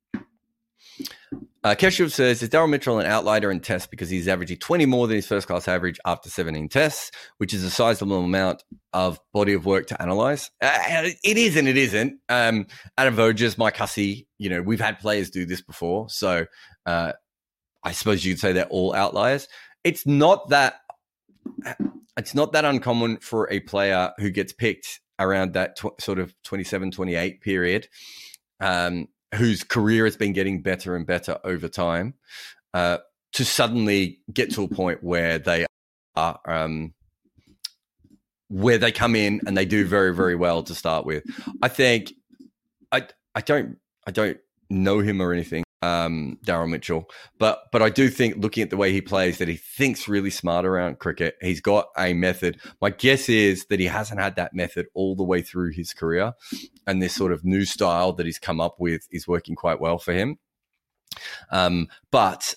Uh, Keshav says, is Daryl Mitchell an outlier in tests because he's averaging twenty more than his first class average after seventeen tests, which is a sizable amount of body of work to analyze? Uh, it is and it isn't. Um, Adam Voges, Mike Hussey, you know, we've had players do this before. So uh, I suppose you could say they're all outliers. It's not that, it's not that uncommon for a player who gets picked around that tw- sort of twenty-seven, twenty-eight period, um, whose career has been getting better and better over time, uh, to suddenly get to a point where they uh, um, where they come in and they do very, very well to start with. I think I I don't I don't know him or anything, um, Daryl Mitchell, but but I do think, looking at the way he plays, that he thinks really smart around cricket. He's got a method. My guess is that he hasn't had that method all the way through his career, and this sort of new style that he's come up with is working quite well for him. Um, but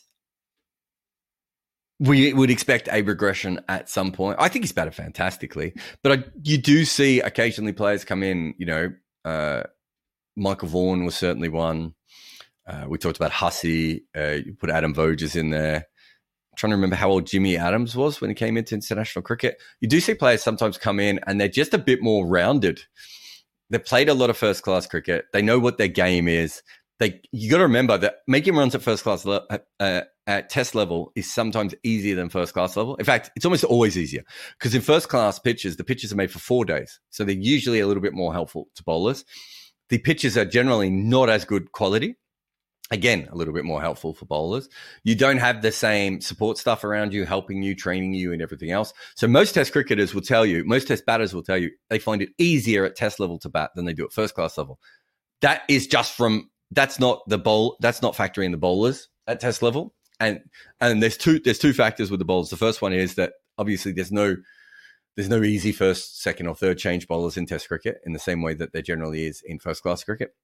we would expect a regression at some point. I think he's batted fantastically, but I, you do see occasionally players come in, you know, uh, Michael Vaughan was certainly one. Uh, we talked about Hussey. Uh, you put Adam Voges in there. I'm trying to remember how old Jimmy Adams was when he came into international cricket. You do see players sometimes come in and they're just a bit more rounded. They've played a lot of first-class cricket. They know what their game is. They, you got to remember that making runs at first-class le- uh, at test level is sometimes easier than first-class level. In fact, it's almost always easier because in first-class pitches, the pitches are made for four days. So they're usually a little bit more helpful to bowlers. The pitches are generally not as good quality. Again, a little bit more helpful for bowlers. You don't have the same support stuff around you, helping you, training you, and everything else. So most test cricketers will tell you, most test batters will tell you, they find it easier at test level to bat than they do at first class level. That is just from, that's not the bowl, that's not factoring the bowlers at test level. And and there's two there's two factors with the bowlers. The first one is that obviously there's no there's no easy first, second, or third change bowlers in test cricket in the same way that there generally is in first class cricket.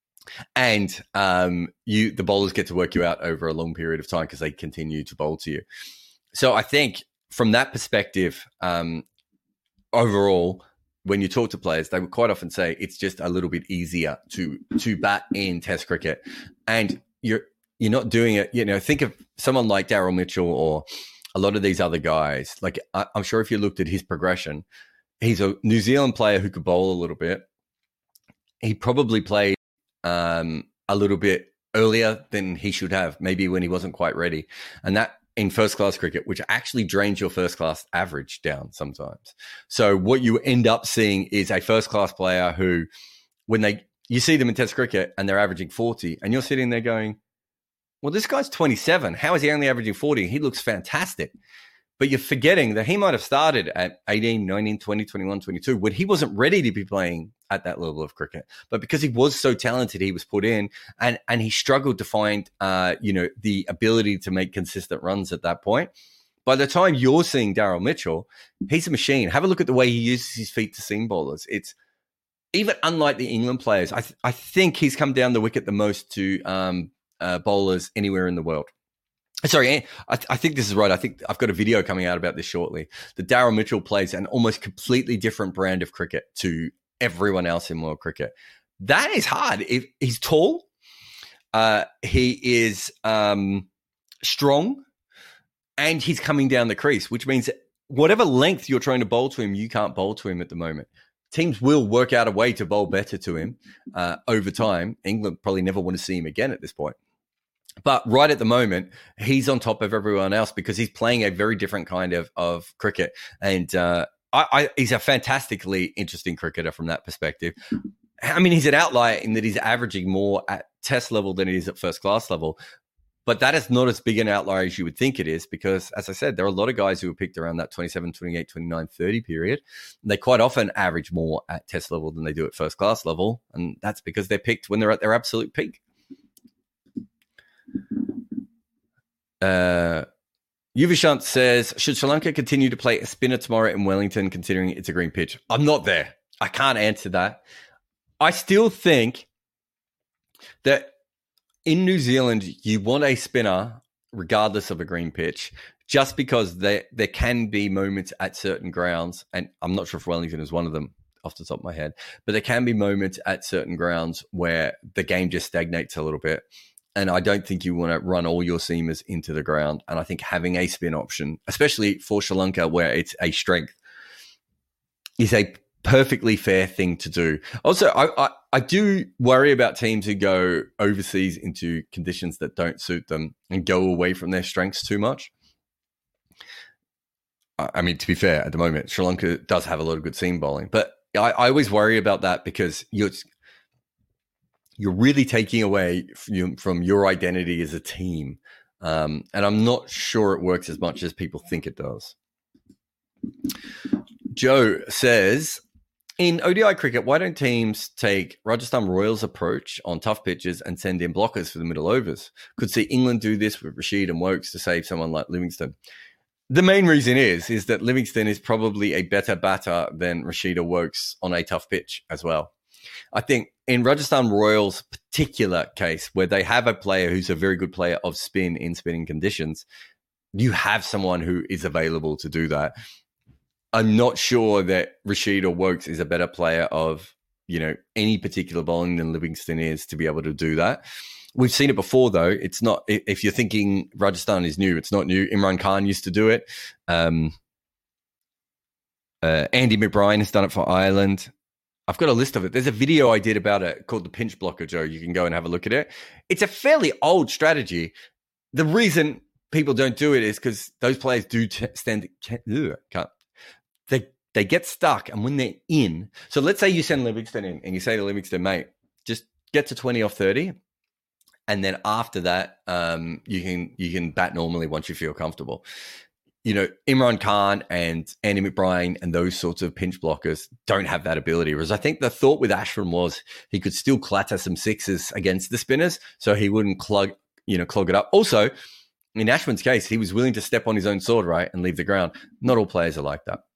And um, you, the bowlers get to work you out over a long period of time because they continue to bowl to you. So I think from that perspective, um, overall, when you talk to players, they would quite often say it's just a little bit easier to to bat in Test cricket, and you're you're not doing it. You know, think of someone like Daryl Mitchell or a lot of these other guys. Like I, I'm sure if you looked at his progression, he's a New Zealand player who could bowl a little bit. He probably played um, a little bit earlier than he should have, maybe when he wasn't quite ready. And that in first class cricket, which actually drains your first class average down sometimes. So what you end up seeing is a first class player who, when they, you see them in Test cricket and they're averaging forty and you're sitting there going, well, this guy's twenty-seven. How is he only averaging forty? He looks fantastic. But you're forgetting that he might have started at eighteen, nineteen, twenty, twenty-one, twenty-two when he wasn't ready to be playing at that level of cricket. But because he was so talented, he was put in and, and he struggled to find, uh, you know, the ability to make consistent runs at that point. By the time you're seeing Daryl Mitchell, he's a machine. Have a look at the way he uses his feet to seam bowlers. It's even unlike the England players. I, th- I think he's come down the wicket the most to um, uh, bowlers anywhere in the world. Sorry, I, th- I think this is right. I think I've got a video coming out about this shortly. The Daryl Mitchell plays an almost completely different brand of cricket to everyone else in world cricket. That is hard. If he's tall, uh, he is um, strong, and he's coming down the crease, which means that whatever length you're trying to bowl to him, you can't bowl to him at the moment. Teams will work out a way to bowl better to him uh, over time. England probably never want to see him again at this point. But right at the moment, he's on top of everyone else because he's playing a very different kind of, of cricket. And uh, I, I, he's a fantastically interesting cricketer from that perspective. I mean, he's an outlier in that he's averaging more at Test level than he is at first class level. But that is not as big an outlier as you would think it is because, as I said, there are a lot of guys who are picked around that twenty-seven, twenty-eight, twenty-nine, thirty period. They quite often average more at Test level than they do at first class level. And that's because they're picked when they're at their absolute peak. Uh, Yuvishant says, should Sri Lanka continue to play a spinner tomorrow in Wellington, considering it's a green pitch? I'm not there. I can't answer that. I still think that in New Zealand, you want a spinner regardless of a green pitch, just because there, there can be moments at certain grounds, and I'm not sure if Wellington is one of them off the top of my head, but there can be moments at certain grounds where the game just stagnates a little bit. And I don't think you want to run all your seamers into the ground. And I think having a spin option, especially for Sri Lanka, where it's a strength, is a perfectly fair thing to do. Also, I, I, I do worry about teams who go overseas into conditions that don't suit them and go away from their strengths too much. I mean, to be fair, at the moment, Sri Lanka does have a lot of good seam bowling. But I, I always worry about that because you're... you're really taking away from, from your identity as a team. Um, and I'm not sure it works as much as people think it does. Joe says, in O D I cricket, why don't teams take Rajasthan Royals' approach on tough pitches and send in blockers for the middle overs? Could see England do this with Rashid and Wokes to save someone like Livingston. The main reason is, is that Livingston is probably a better batter than Rashid or Wokes on a tough pitch as well. I think in Rajasthan Royals' particular case, where they have a player who's a very good player of spin in spinning conditions, you have someone who is available to do that. I'm not sure that Rashid or Wokes is a better player of, you know, any particular bowling than Livingston is to be able to do that. We've seen it before, though. It's not, if you're thinking Rajasthan is new, it's not new. Imran Khan used to do it. Um, uh, Andy McBride has done it for Ireland. I've got a list of it. There's a video I did about it called the pinch blocker, Joe. You can go and have a look at it. It's a fairly old strategy. The reason people don't do it is because those players do t- stand, ugh, can't. They they get stuck, and when they're in, so let's say you send Livingston in, and you say to Livingston, mate, just get to twenty off thirty, and then after that, um, you can you can bat normally once you feel comfortable. You know, Imran Khan and Andy McBride and those sorts of pinch blockers don't have that ability. Whereas I think the thought with Ashwin was he could still clatter some sixes against the spinners, so he wouldn't clog you know clog it up. Also, in Ashwin's case, he was willing to step on his own sword, right, and leave the ground. Not all players are like that.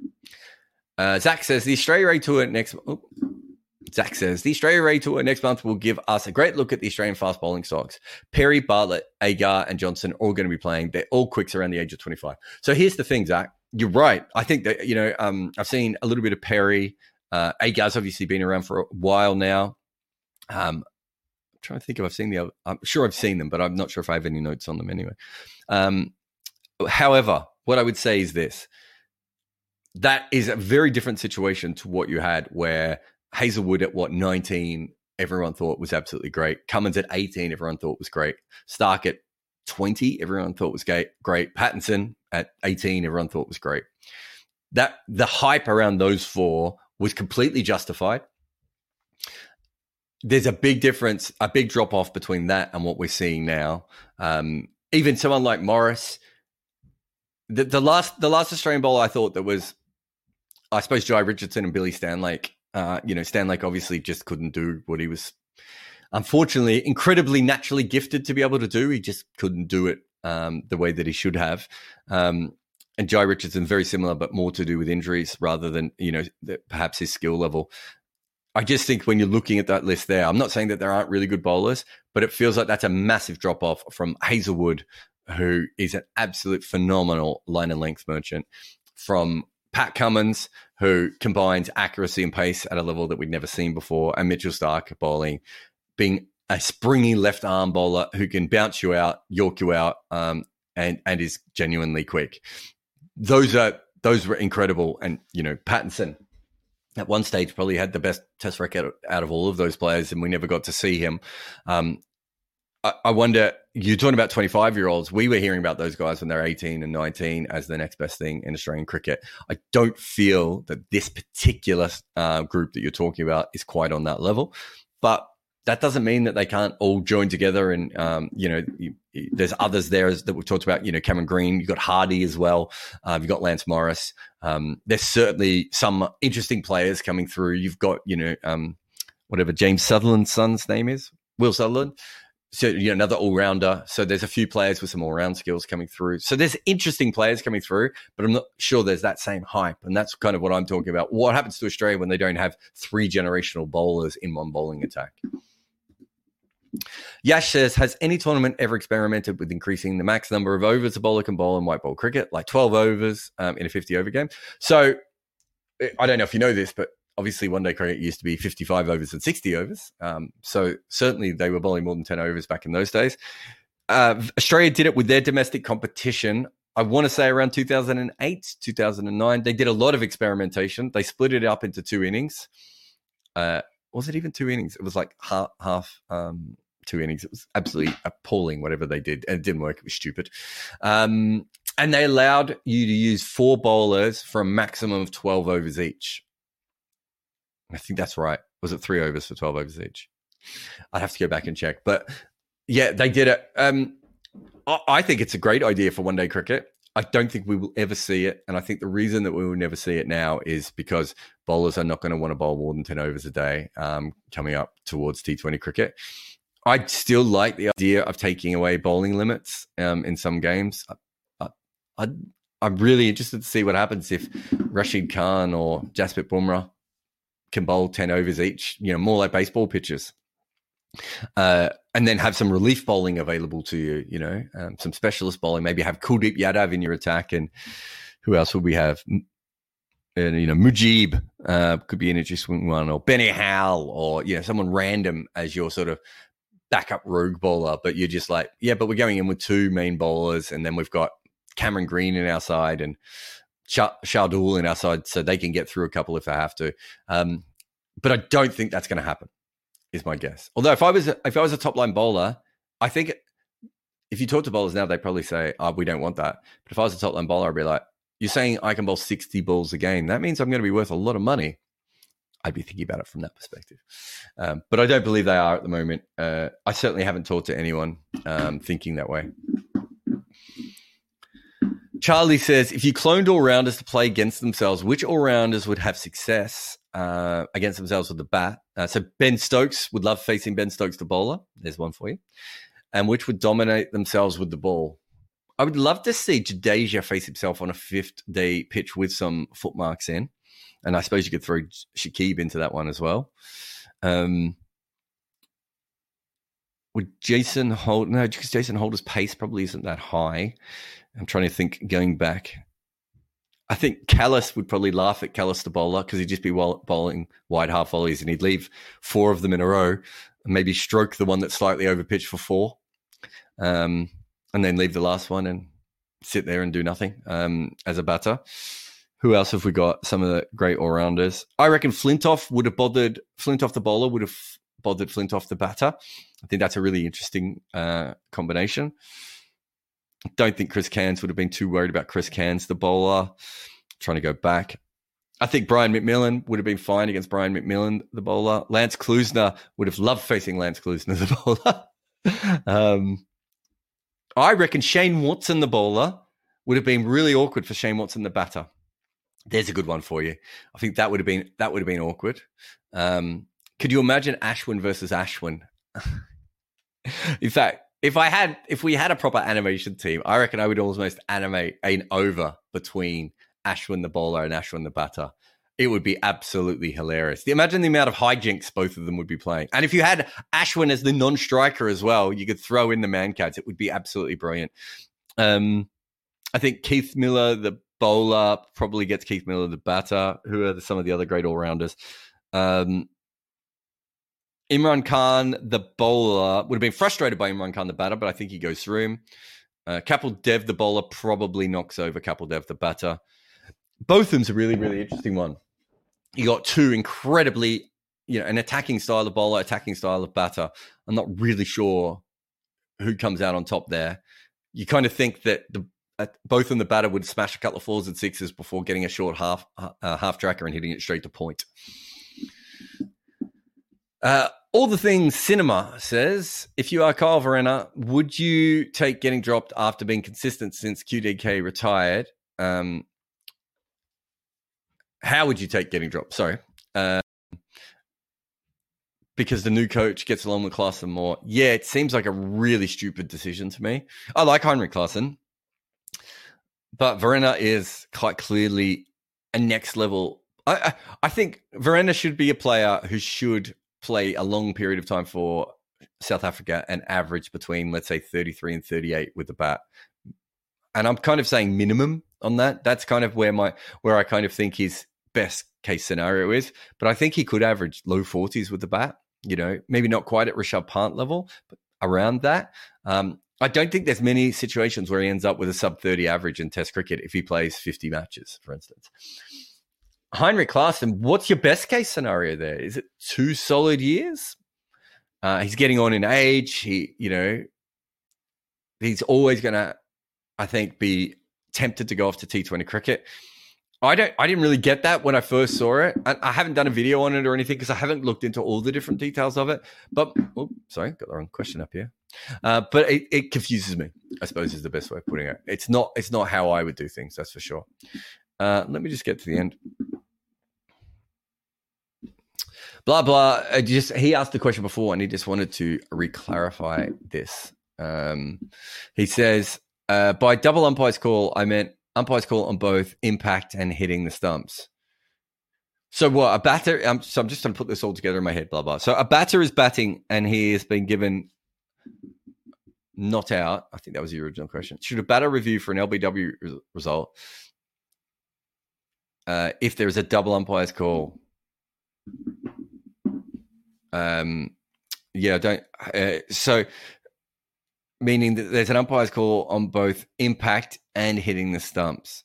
Uh, Zach says the Australia A Tour next. Oh, Zach says the Australia A Tour next month will give us a great look at the Australian fast bowling stocks. Perry, Bartlett, Agar, and Johnson are all going to be playing. They're all quicks around the age of twenty-five. So here's the thing, Zach. You're right. I think that you know um, I've seen a little bit of Perry. Uh, Agar's obviously been around for a while now. Um, I'm trying to think if I've seen the other. I'm sure I've seen them, but I'm not sure if I have any notes on them anyway. Um, however, what I would say is this. That is a very different situation to what you had where Hazelwood at, what, nineteen, everyone thought was absolutely great. Cummins at eighteen, everyone thought was great. Stark at twenty, everyone thought was great. Great. Pattinson at eighteen, everyone thought was great. That the hype around those four was completely justified. There's a big difference, a big drop-off between that and what we're seeing now. Um, even someone like Morris, the, the last the last Australian bowler I thought that was, I suppose, Jai Richardson and Billy Stanlake. Uh, you know, Stanlake obviously just couldn't do what he was, unfortunately, incredibly naturally gifted to be able to do. He just couldn't do it um, the way that he should have. Um, and Jai Richardson, very similar, but more to do with injuries rather than, you know, the, perhaps his skill level. I just think when you're looking at that list there, I'm not saying that there aren't really good bowlers, but it feels like that's a massive drop-off from Hazelwood, who is an absolute phenomenal line and length merchant, from Pat Cummins, who combines accuracy and pace at a level that we'd never seen before, and Mitchell Stark bowling, being a springy left arm bowler who can bounce you out, york you out, um, and and is genuinely quick. Those are those were incredible, and you know, Pattinson at one stage probably had the best test record out of all of those players, and we never got to see him. Um, I, I wonder, you're talking about twenty-five-year-olds. We were hearing about those guys when they're eighteen and nineteen as the next best thing in Australian cricket. I don't feel that this particular uh, group that you're talking about is quite on that level, but that doesn't mean that they can't all join together. And, um, you know, you, you, there's others there that we've talked about, you know, Cameron Green, you've got Hardy as well. Uh, you've got Lance Morris. Um, there's certainly some interesting players coming through. You've got, you know, um, whatever James Sutherland's son's name is, Will Sutherland. So, you know, another all-rounder. So there's a few players with some all-round skills coming through. So there's interesting players coming through, but I'm not sure there's that same hype. And that's kind of what I'm talking about. What happens to Australia when they don't have three generational bowlers in one bowling attack? Yash says, has any tournament ever experimented with increasing the max number of overs a bowler can bowl in white ball cricket, like twelve overs um, in a fifty-over game? So I don't know if you know this, but obviously one-day cricket used to be fifty-five overs and sixty overs. Um, so certainly they were bowling more than ten overs back in those days. Uh, Australia did it with their domestic competition. I want to say around two thousand eight, two thousand nine. They did a lot of experimentation. They split it up into two innings. Uh, was it even two innings? It was like half, half um, two innings. It was absolutely appalling, whatever they did. And it didn't work. It was stupid. Um, and they allowed you to use four bowlers for a maximum of twelve overs each. I think that's right. Was it three overs for twelve overs each? I'd have to go back and check. But yeah, they did it. Um, I think it's a great idea for one-day cricket. I don't think we will ever see it. And I think the reason that we will never see it now is because bowlers are not going to want to bowl more than ten overs a day um, coming up towards T twenty cricket. I still like the idea of taking away bowling limits um, in some games. I, I, I'm really interested to see what happens if Rashid Khan or Jasprit Bumrah can bowl ten overs each, you know, more like baseball pitches. Uh, and then have some relief bowling available to you, you know, um, some specialist bowling. Maybe have Kuldeep Yadav in your attack, and who else would we have? And, you know, Mujib uh, could be an interesting one, or Benny Howell, or, you know, someone random as your sort of backup rogue bowler. But you're just like, yeah, but we're going in with two main bowlers, and then we've got Cameron Green in our side and Shah- Shardul in our side, so they can get through a couple if they have to. Um, but I don't think that's going to happen, is my guess. Although if I was if I was a top line bowler, I think if you talk to bowlers now, they probably say, "Oh, we don't want that." But if I was a top line bowler, I'd be like, "You're saying I can bowl sixty balls a game? That means I'm going to be worth a lot of money." I'd be thinking about it from that perspective. Um, but I don't believe they are at the moment. Uh, I certainly haven't talked to anyone um, thinking that way. Charlie says, if you cloned all-rounders to play against themselves, which all-rounders would have success uh, against themselves with the bat? Uh, so Ben Stokes, would love facing Ben Stokes the bowler. There's one for you. And which would dominate themselves with the ball? I would love to see Jadeja face himself on a fifth-day pitch with some footmarks in. And I suppose you could throw Shakib into that one as well. Um, would Jason Hold... No, because Jason Holder's pace probably isn't that high. I'm trying to think going back. I think Callis would probably laugh at Callis the bowler because he'd just be bowling wide half volleys and he'd leave four of them in a row and maybe stroke the one that's slightly over pitch for four um, and then leave the last one and sit there and do nothing um, as a batter. Who else have we got? Some of the great all-rounders. I reckon Flintoff would have bothered, Flintoff the bowler would have bothered Flintoff the batter. I think that's a really interesting uh, combination. I don't think Chris Cairns would have been too worried about Chris Cairns, the bowler. I'm trying to go back. I think Brian McMillan would have been fine against Brian McMillan, the bowler. Lance Klusner would have loved facing Lance Klusner, the bowler. um, I reckon Shane Watson, the bowler, would have been really awkward for Shane Watson, the batter. There's a good one for you. I think that would have been that would have been awkward. Um, could you imagine Ashwin versus Ashwin? In fact, If I had, if we had a proper animation team, I reckon I would almost animate an over between Ashwin the bowler and Ashwin the batter. It would be absolutely hilarious. Imagine the amount of hijinks both of them would be playing. And if you had Ashwin as the non-striker as well, you could throw in the man-cats. It would be absolutely brilliant. Um, I think Keith Miller, the bowler, probably gets Keith Miller the batter. Who are the, some of the other great all-rounders? Um, Imran Khan, the bowler, would have been frustrated by Imran Khan, the batter, but I think he goes through him. Uh, Kapil Dev, the bowler, probably knocks over Kapil Dev, the batter. Botham's a really, really interesting one. You got two incredibly, you know, an attacking style of bowler, attacking style of batter. I'm not really sure who comes out on top there. You kind of think that the uh, Botham, the batter, would smash a couple of fours and sixes before getting a short half uh, half tracker and hitting it straight to point. Uh, All the Things Cinema says, if you are Kyle Verena, would you take getting dropped after being consistent since Q D K retired? Um, how would you take getting dropped? Sorry. Uh, because the new coach gets along with Klaasen more. Yeah, it seems like a really stupid decision to me. I like Heinrich Klaasen, but Verena is quite clearly a next level. I, I, I think Verena should be a player who should play a long period of time for South Africa and average between, let's say, thirty-three and thirty-eight with the bat. And I'm kind of saying minimum on that. That's kind of where my where I kind of think his best case scenario is. But I think he could average low forties with the bat, you know, maybe not quite at Rishabh Pant level, but around that. Um, I don't think there's many situations where he ends up with a sub thirty average in Test cricket if he plays fifty matches, for instance. Heinrich Klaasen, what's your best case scenario there? Is it two solid years? Uh, he's getting on in age. He, you know, he's always going to, I think, be tempted to go off to T twenty cricket. I don't. I didn't really get that when I first saw it. I, I haven't done a video on it or anything because I haven't looked into all the different details of it. But oh, sorry, got the wrong question up here. Uh, but it, it confuses me, I suppose, is the best way of putting it. It's not. It's not how I would do things. That's for sure. Uh, let me just get to the end. Blah blah. I just he asked the question before, and he just wanted to re-clarify this. Um, he says, uh, "By double umpire's call, I meant." Umpire's call on both impact and hitting the stumps. So what? A batter, um, so I'm just trying to put this all together in my head, blah, blah. So a batter is batting and he has been given not out. I think that was the original question. Should a batter review for an L B W result uh, if there is a double umpire's call? Um, yeah, don't. Uh, so meaning that there's an umpire's call on both impact and hitting the stumps.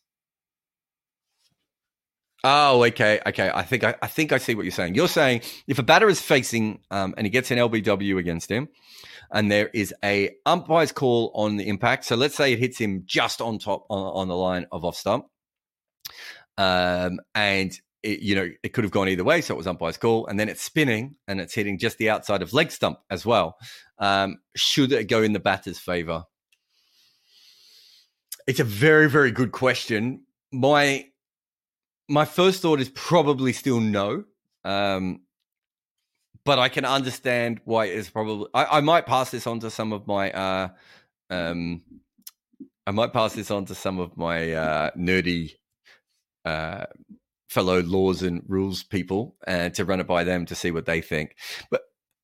Oh, okay, okay. I think I, I think I see what you're saying. You're saying if a batter is facing um, and he gets an L B W against him, and there is a umpire's call on the impact. So let's say it hits him just on top on, on the line of off stump, um, and it, you know it could have gone either way. So it was umpire's call, and then it's spinning and it's hitting just the outside of leg stump as well. Um, should it go in the batter's favor? It's a very, very good question. My my first thought is probably still no, um, but I can understand why it's probably. I, I might pass this on to some of my. Uh, um, I might pass this on to some of my uh, nerdy uh, fellow laws and rules people, and to run it by them to see what they think. But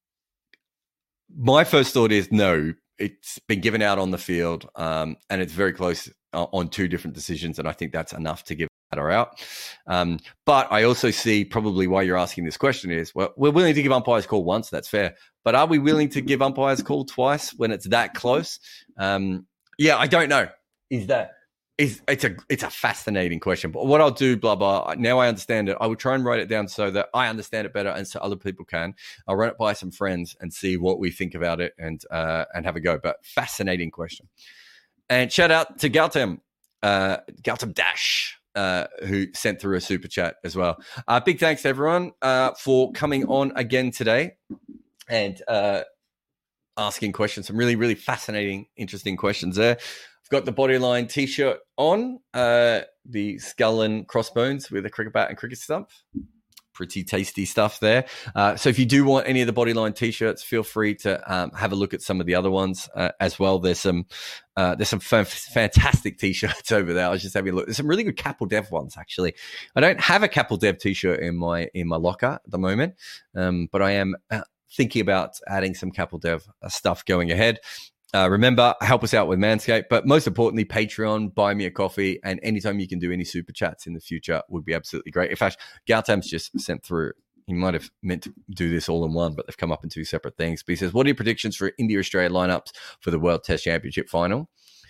my first thought is no. It's been given out on the field, um, and it's very close uh, on two different decisions, and I think that's enough to give her out. Um, but I also see probably why you're asking this question is, well, we're willing to give umpires call once, that's fair, but are we willing to give umpires call twice when it's that close? Um, yeah, I don't know. Is that is it's a it's a fascinating question, but what I'll do, blah blah. Now I understand it. I will try and write it down so that I understand it better, and so other people can. I'll run it by some friends and see what we think about it, and uh, and have a go. But fascinating question. And shout out to Gautam, uh, Gautam Dash, uh, who sent through a super chat as well. Uh, big thanks to everyone uh, for coming on again today and uh, asking questions. Some really really fascinating, interesting questions there. Got the Bodyline t-shirt on, uh, the skull and crossbones with a cricket bat and cricket stump. Pretty tasty stuff there. Uh, so if you do want any of the Bodyline t-shirts, feel free to um, have a look at some of the other ones uh, as well. There's some uh, there's some f- fantastic t-shirts over there. I was just having a look. There's some really good Capel Dev ones, actually. I don't have a Capel Dev t-shirt in my in my locker at the moment, um, but I am uh, thinking about adding some Capel Dev uh, stuff going ahead. Uh, remember, help us out with Manscaped, but most importantly, Patreon, buy me a coffee, and anytime you can do any super chats in the future would be absolutely great. In fact, Gautam's just sent through, he might have meant to do this all in one, but they've come up in two separate things. But he says, what are your predictions for India-Australia lineups for the World Test Championship final?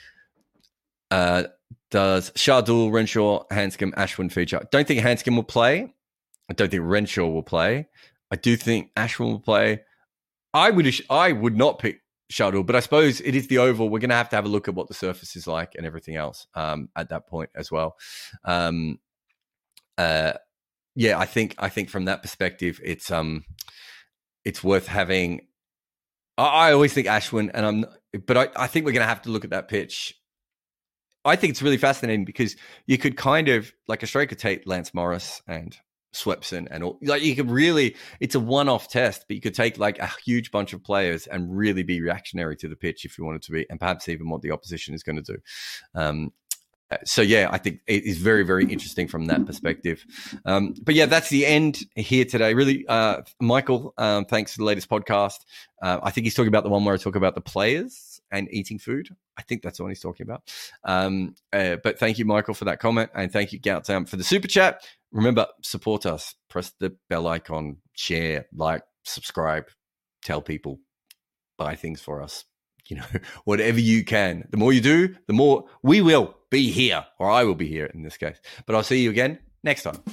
Uh, does Shardul, Renshaw, Hanscom, Ashwin feature? I don't think Hanscom will play. I don't think Renshaw will play. I do think Ashwin will play. I would, I would not pick Shuttle, but I suppose it is the Oval. We're going to have to have a look at what the surface is like and everything else um, at that point as well. Um, uh, yeah, I think I think from that perspective, it's um, it's worth having. I, I always think Ashwin, and I'm, but I, I think we're going to have to look at that pitch. I think it's really fascinating because you could kind of like Australia could take Lance Morris and Swepson and all, like you could really, it's a one-off test, but you could take like a huge bunch of players and really be reactionary to the pitch if you wanted to be, and perhaps even what the opposition is going to do. Um, so yeah, I think it is very, very interesting from that perspective. Um, but yeah, that's the end here today. Really, uh, Michael, um, thanks for the latest podcast. Uh, I think he's talking about the one where I talk about the players and eating food. I think that's the one he's talking about. Um, uh, but thank you, Michael, for that comment, and thank you, Gautam, for the super chat. Remember, support us. Press the bell icon, share, like, subscribe, tell people, buy things for us. You know, whatever you can. The more you do, the more we will be here, or I will be here in this case. But I'll see you again next time.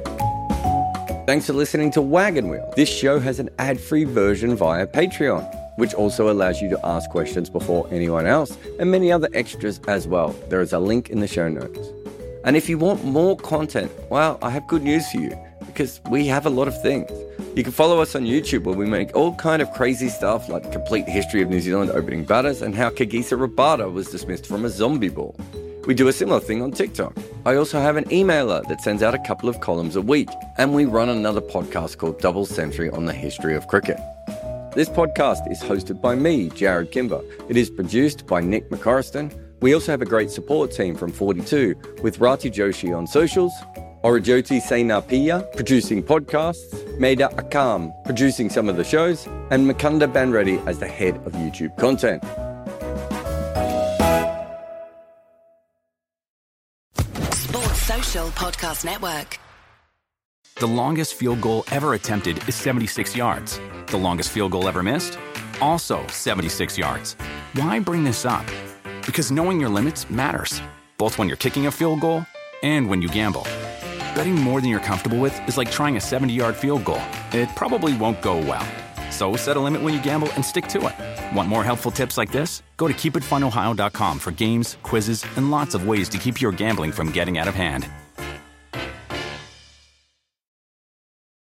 Thanks for listening to Wagon Wheel. This show has an ad-free version via Patreon. which also allows you to ask questions before anyone else, and many other extras as well. There is a link in the show notes. And if you want more content, well, I have good news for you, because we have a lot of things. You can follow us on YouTube, where we make all kind of crazy stuff like the complete history of New Zealand opening batters and how Kagisa Rabada was dismissed from a zombie ball. We do a similar thing on TikTok. I also have an emailer that sends out a couple of columns a week, and we run another podcast called Double Century on the history of cricket. This podcast is hosted by me, Jared Kimber. It is produced by Nick McCorriston. We also have a great support team from forty-two with Rati Joshi on socials, Orajoti Senapiya producing podcasts, Maida Akam producing some of the shows, and Mukunda Banreddy as the head of YouTube content. Sports Social Podcast Network. The longest field goal ever attempted is seventy-six yards. The longest field goal ever missed? Also seventy-six yards. Why bring this up? Because knowing your limits matters, both when you're kicking a field goal and when you gamble. Betting more than you're comfortable with is like trying a seventy-yard field goal. It probably won't go well. So set a limit when you gamble and stick to it. Want more helpful tips like this? Go to keep it fun ohio dot com for games, quizzes, and lots of ways to keep your gambling from getting out of hand.